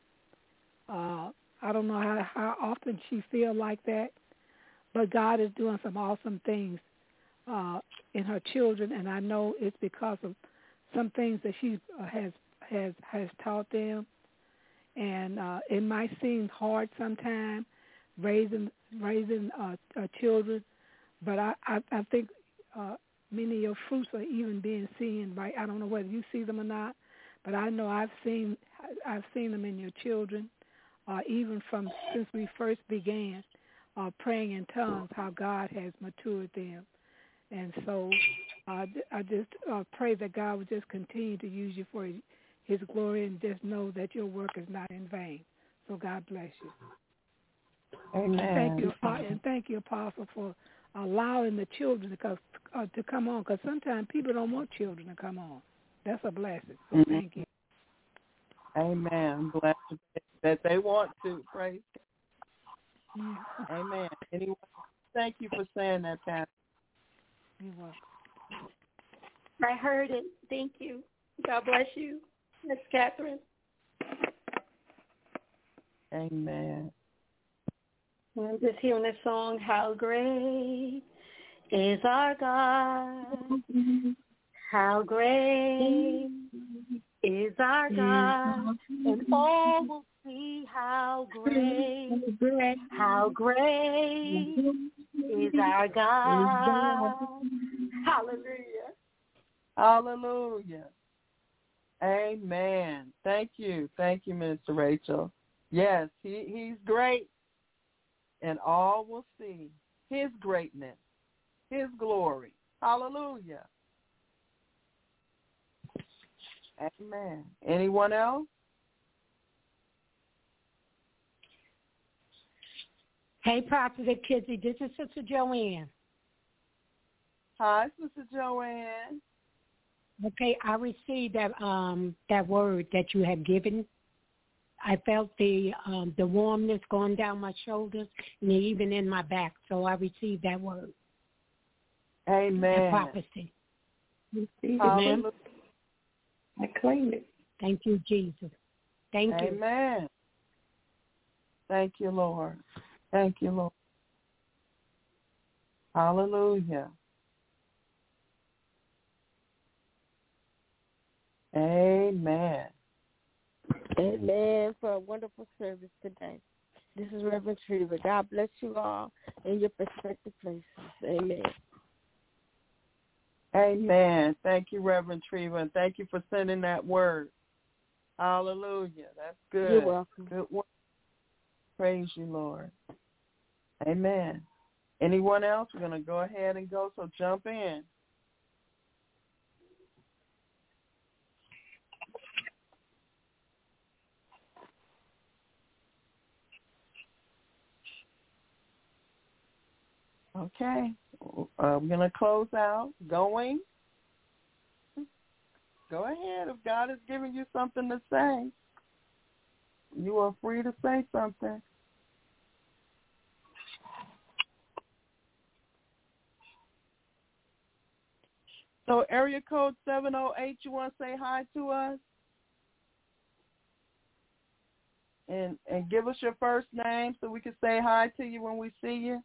Uh, I don't know how, how often she feels like that, but God is doing some awesome things uh, in her children, and I know it's because of some things that she uh, has has has taught them. And uh, it might seem hard sometimes raising raising uh, uh, children, but I I, I think uh, many of your fruits are even being seen. Right? I don't know whether you see them or not, but I know I've seen I've seen them in your children. Uh, even from since we first began uh, praying in tongues, how God has matured them. And so uh, I just uh, pray that God would just continue to use you for his, his glory, and just know that your work is not in vain. So God bless you. Amen. And thank you, and thank you, Apostle, for allowing the children to come, uh, to come on, because sometimes people don't want children to come on. That's a blessing. So mm-hmm. Thank you. Amen. I'm glad that they want to. Praise God. Mm-hmm. Amen. Anyway, thank you for saying that, Pastor. You're welcome. I heard it. Thank you. God bless you, Miss Catherine. Amen. I'm just hearing this song, How Great is Our God. How great is our God, and all will see how great, how great is our God. Hallelujah. Hallelujah. Amen. Thank you. Thank you, Minister Rachel. Yes, he, he's great, and all will see his greatness, his glory. Hallelujah. Amen. Anyone else? Hey, Prophet Kizzy, this is Sister Joanne. Hi, Sister Joanne. Okay, I received that um that word that you have given. I felt the um the warmness going down my shoulders and even in my back. So I received that word. Amen. That prophecy. Amen. I claim it. Thank you, Jesus. Thank you. Amen. Thank you, Lord. Thank you, Lord. Hallelujah. Amen. Amen for a wonderful service today. This is Reverend Treva. God bless you all in your respective places. Amen. Amen. Thank you, Reverend Treva, and thank you for sending that word. Hallelujah. That's good. You're welcome. Good work. Praise you, Lord. Amen. Anyone else? We're going to go ahead and go, so jump in. Okay. Uh, we're going to close out. Going. Go ahead. If God is giving you something to say, you are free to say something. So area code seven oh eight, you want to say hi to us? And and give us your first name so we can say hi to you when we see you.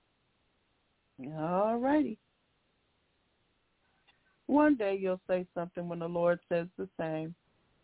All righty. One day you'll say something when the Lord says the same.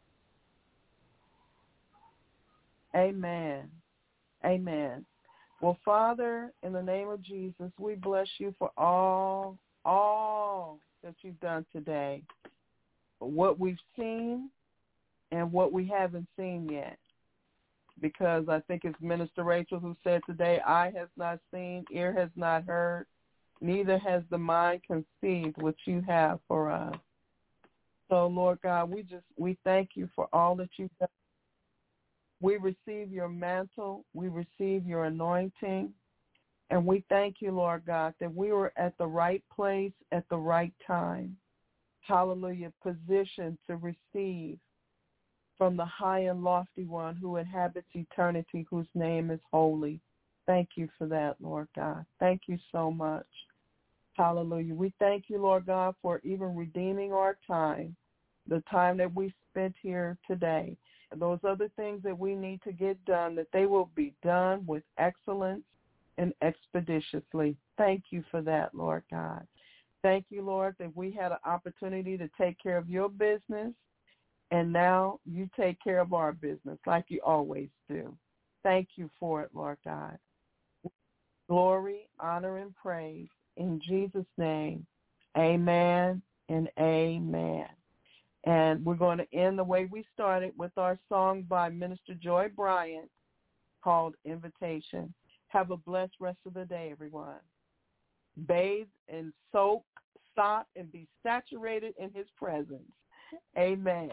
Amen. Amen. Well, Father, in the name of Jesus, we bless you for all, all that you've done today, what we've seen and what we haven't seen yet. Because I think it's Minister Rachel who said today, eye has not seen, ear has not heard, neither has the mind conceived what you have for us. So, Lord God, we just, we thank you for all that you've done. We receive your mantle. We receive your anointing. And we thank you, Lord God, that we were at the right place at the right time. Hallelujah, positioned to receive from the high and lofty one who inhabits eternity, whose name is holy. Thank you for that, Lord God. Thank you so much. Hallelujah. We thank you, Lord God, for even redeeming our time, the time that we spent here today. Those other things that we need to get done, that they will be done with excellence and expeditiously. Thank you for that, Lord God. Thank you, Lord, that we had an opportunity to take care of your business, and now you take care of our business like you always do. Thank you for it, Lord God. Glory, honor, and praise in Jesus' name. Amen and amen. And we're going to end the way we started with our song by Minister Joy Bryant called Invitation. Have a blessed rest of the day, everyone. Bathe and soak, stop, and be saturated in his presence. Amen.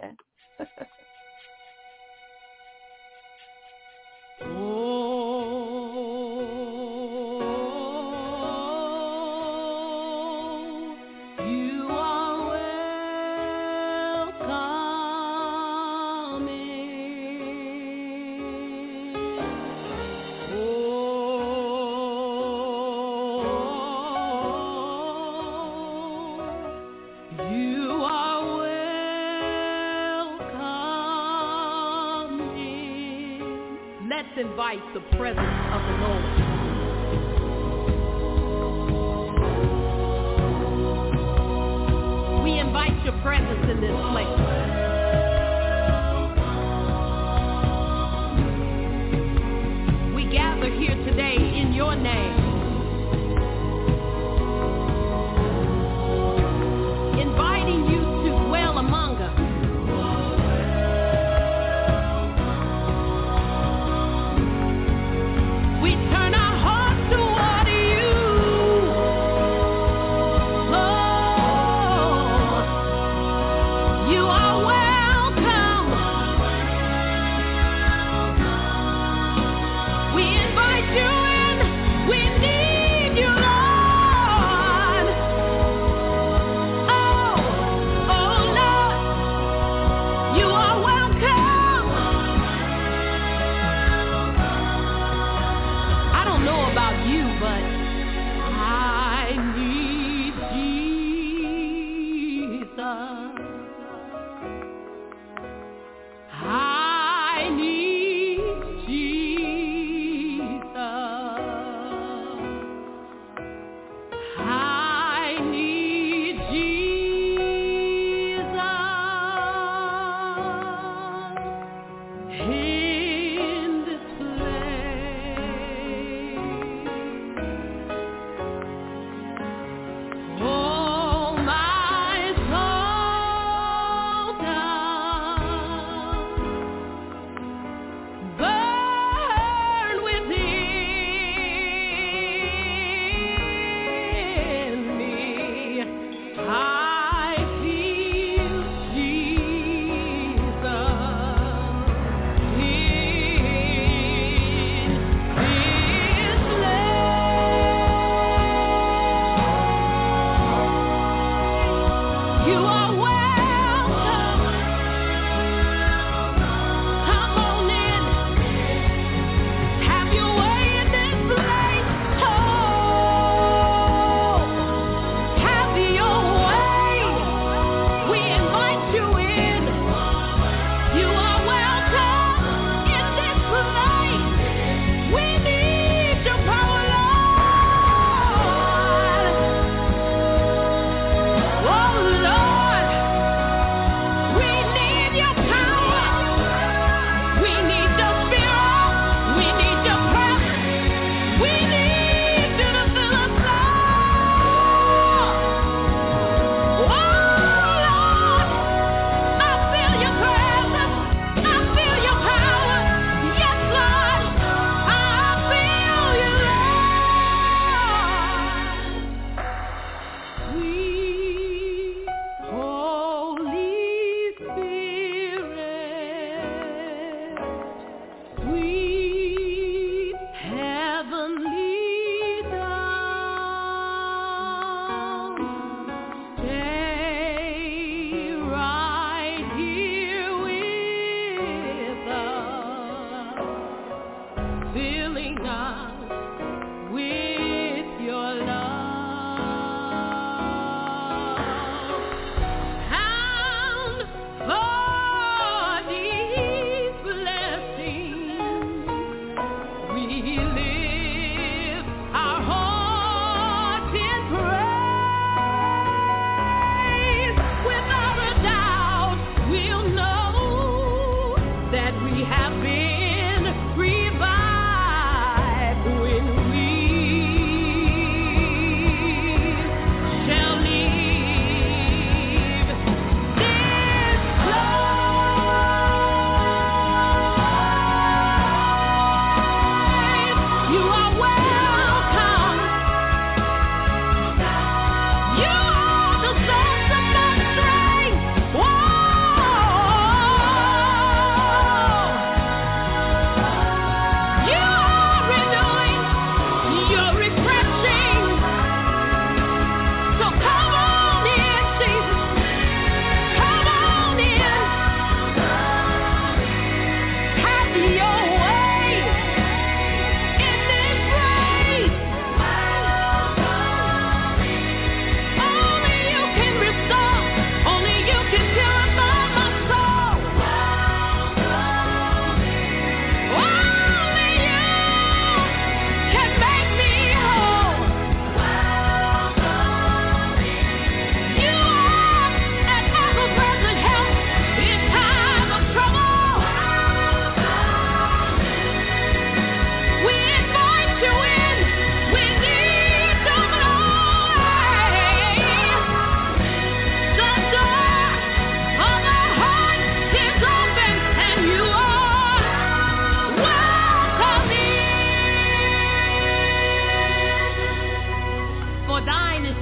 Invite the presence of the Lord. We invite your presence in this place. We gather here today in your name, inviting you to dwell among us. You are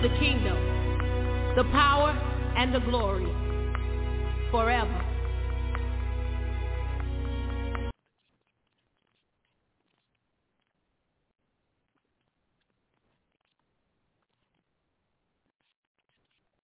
the kingdom, the power, and the glory forever.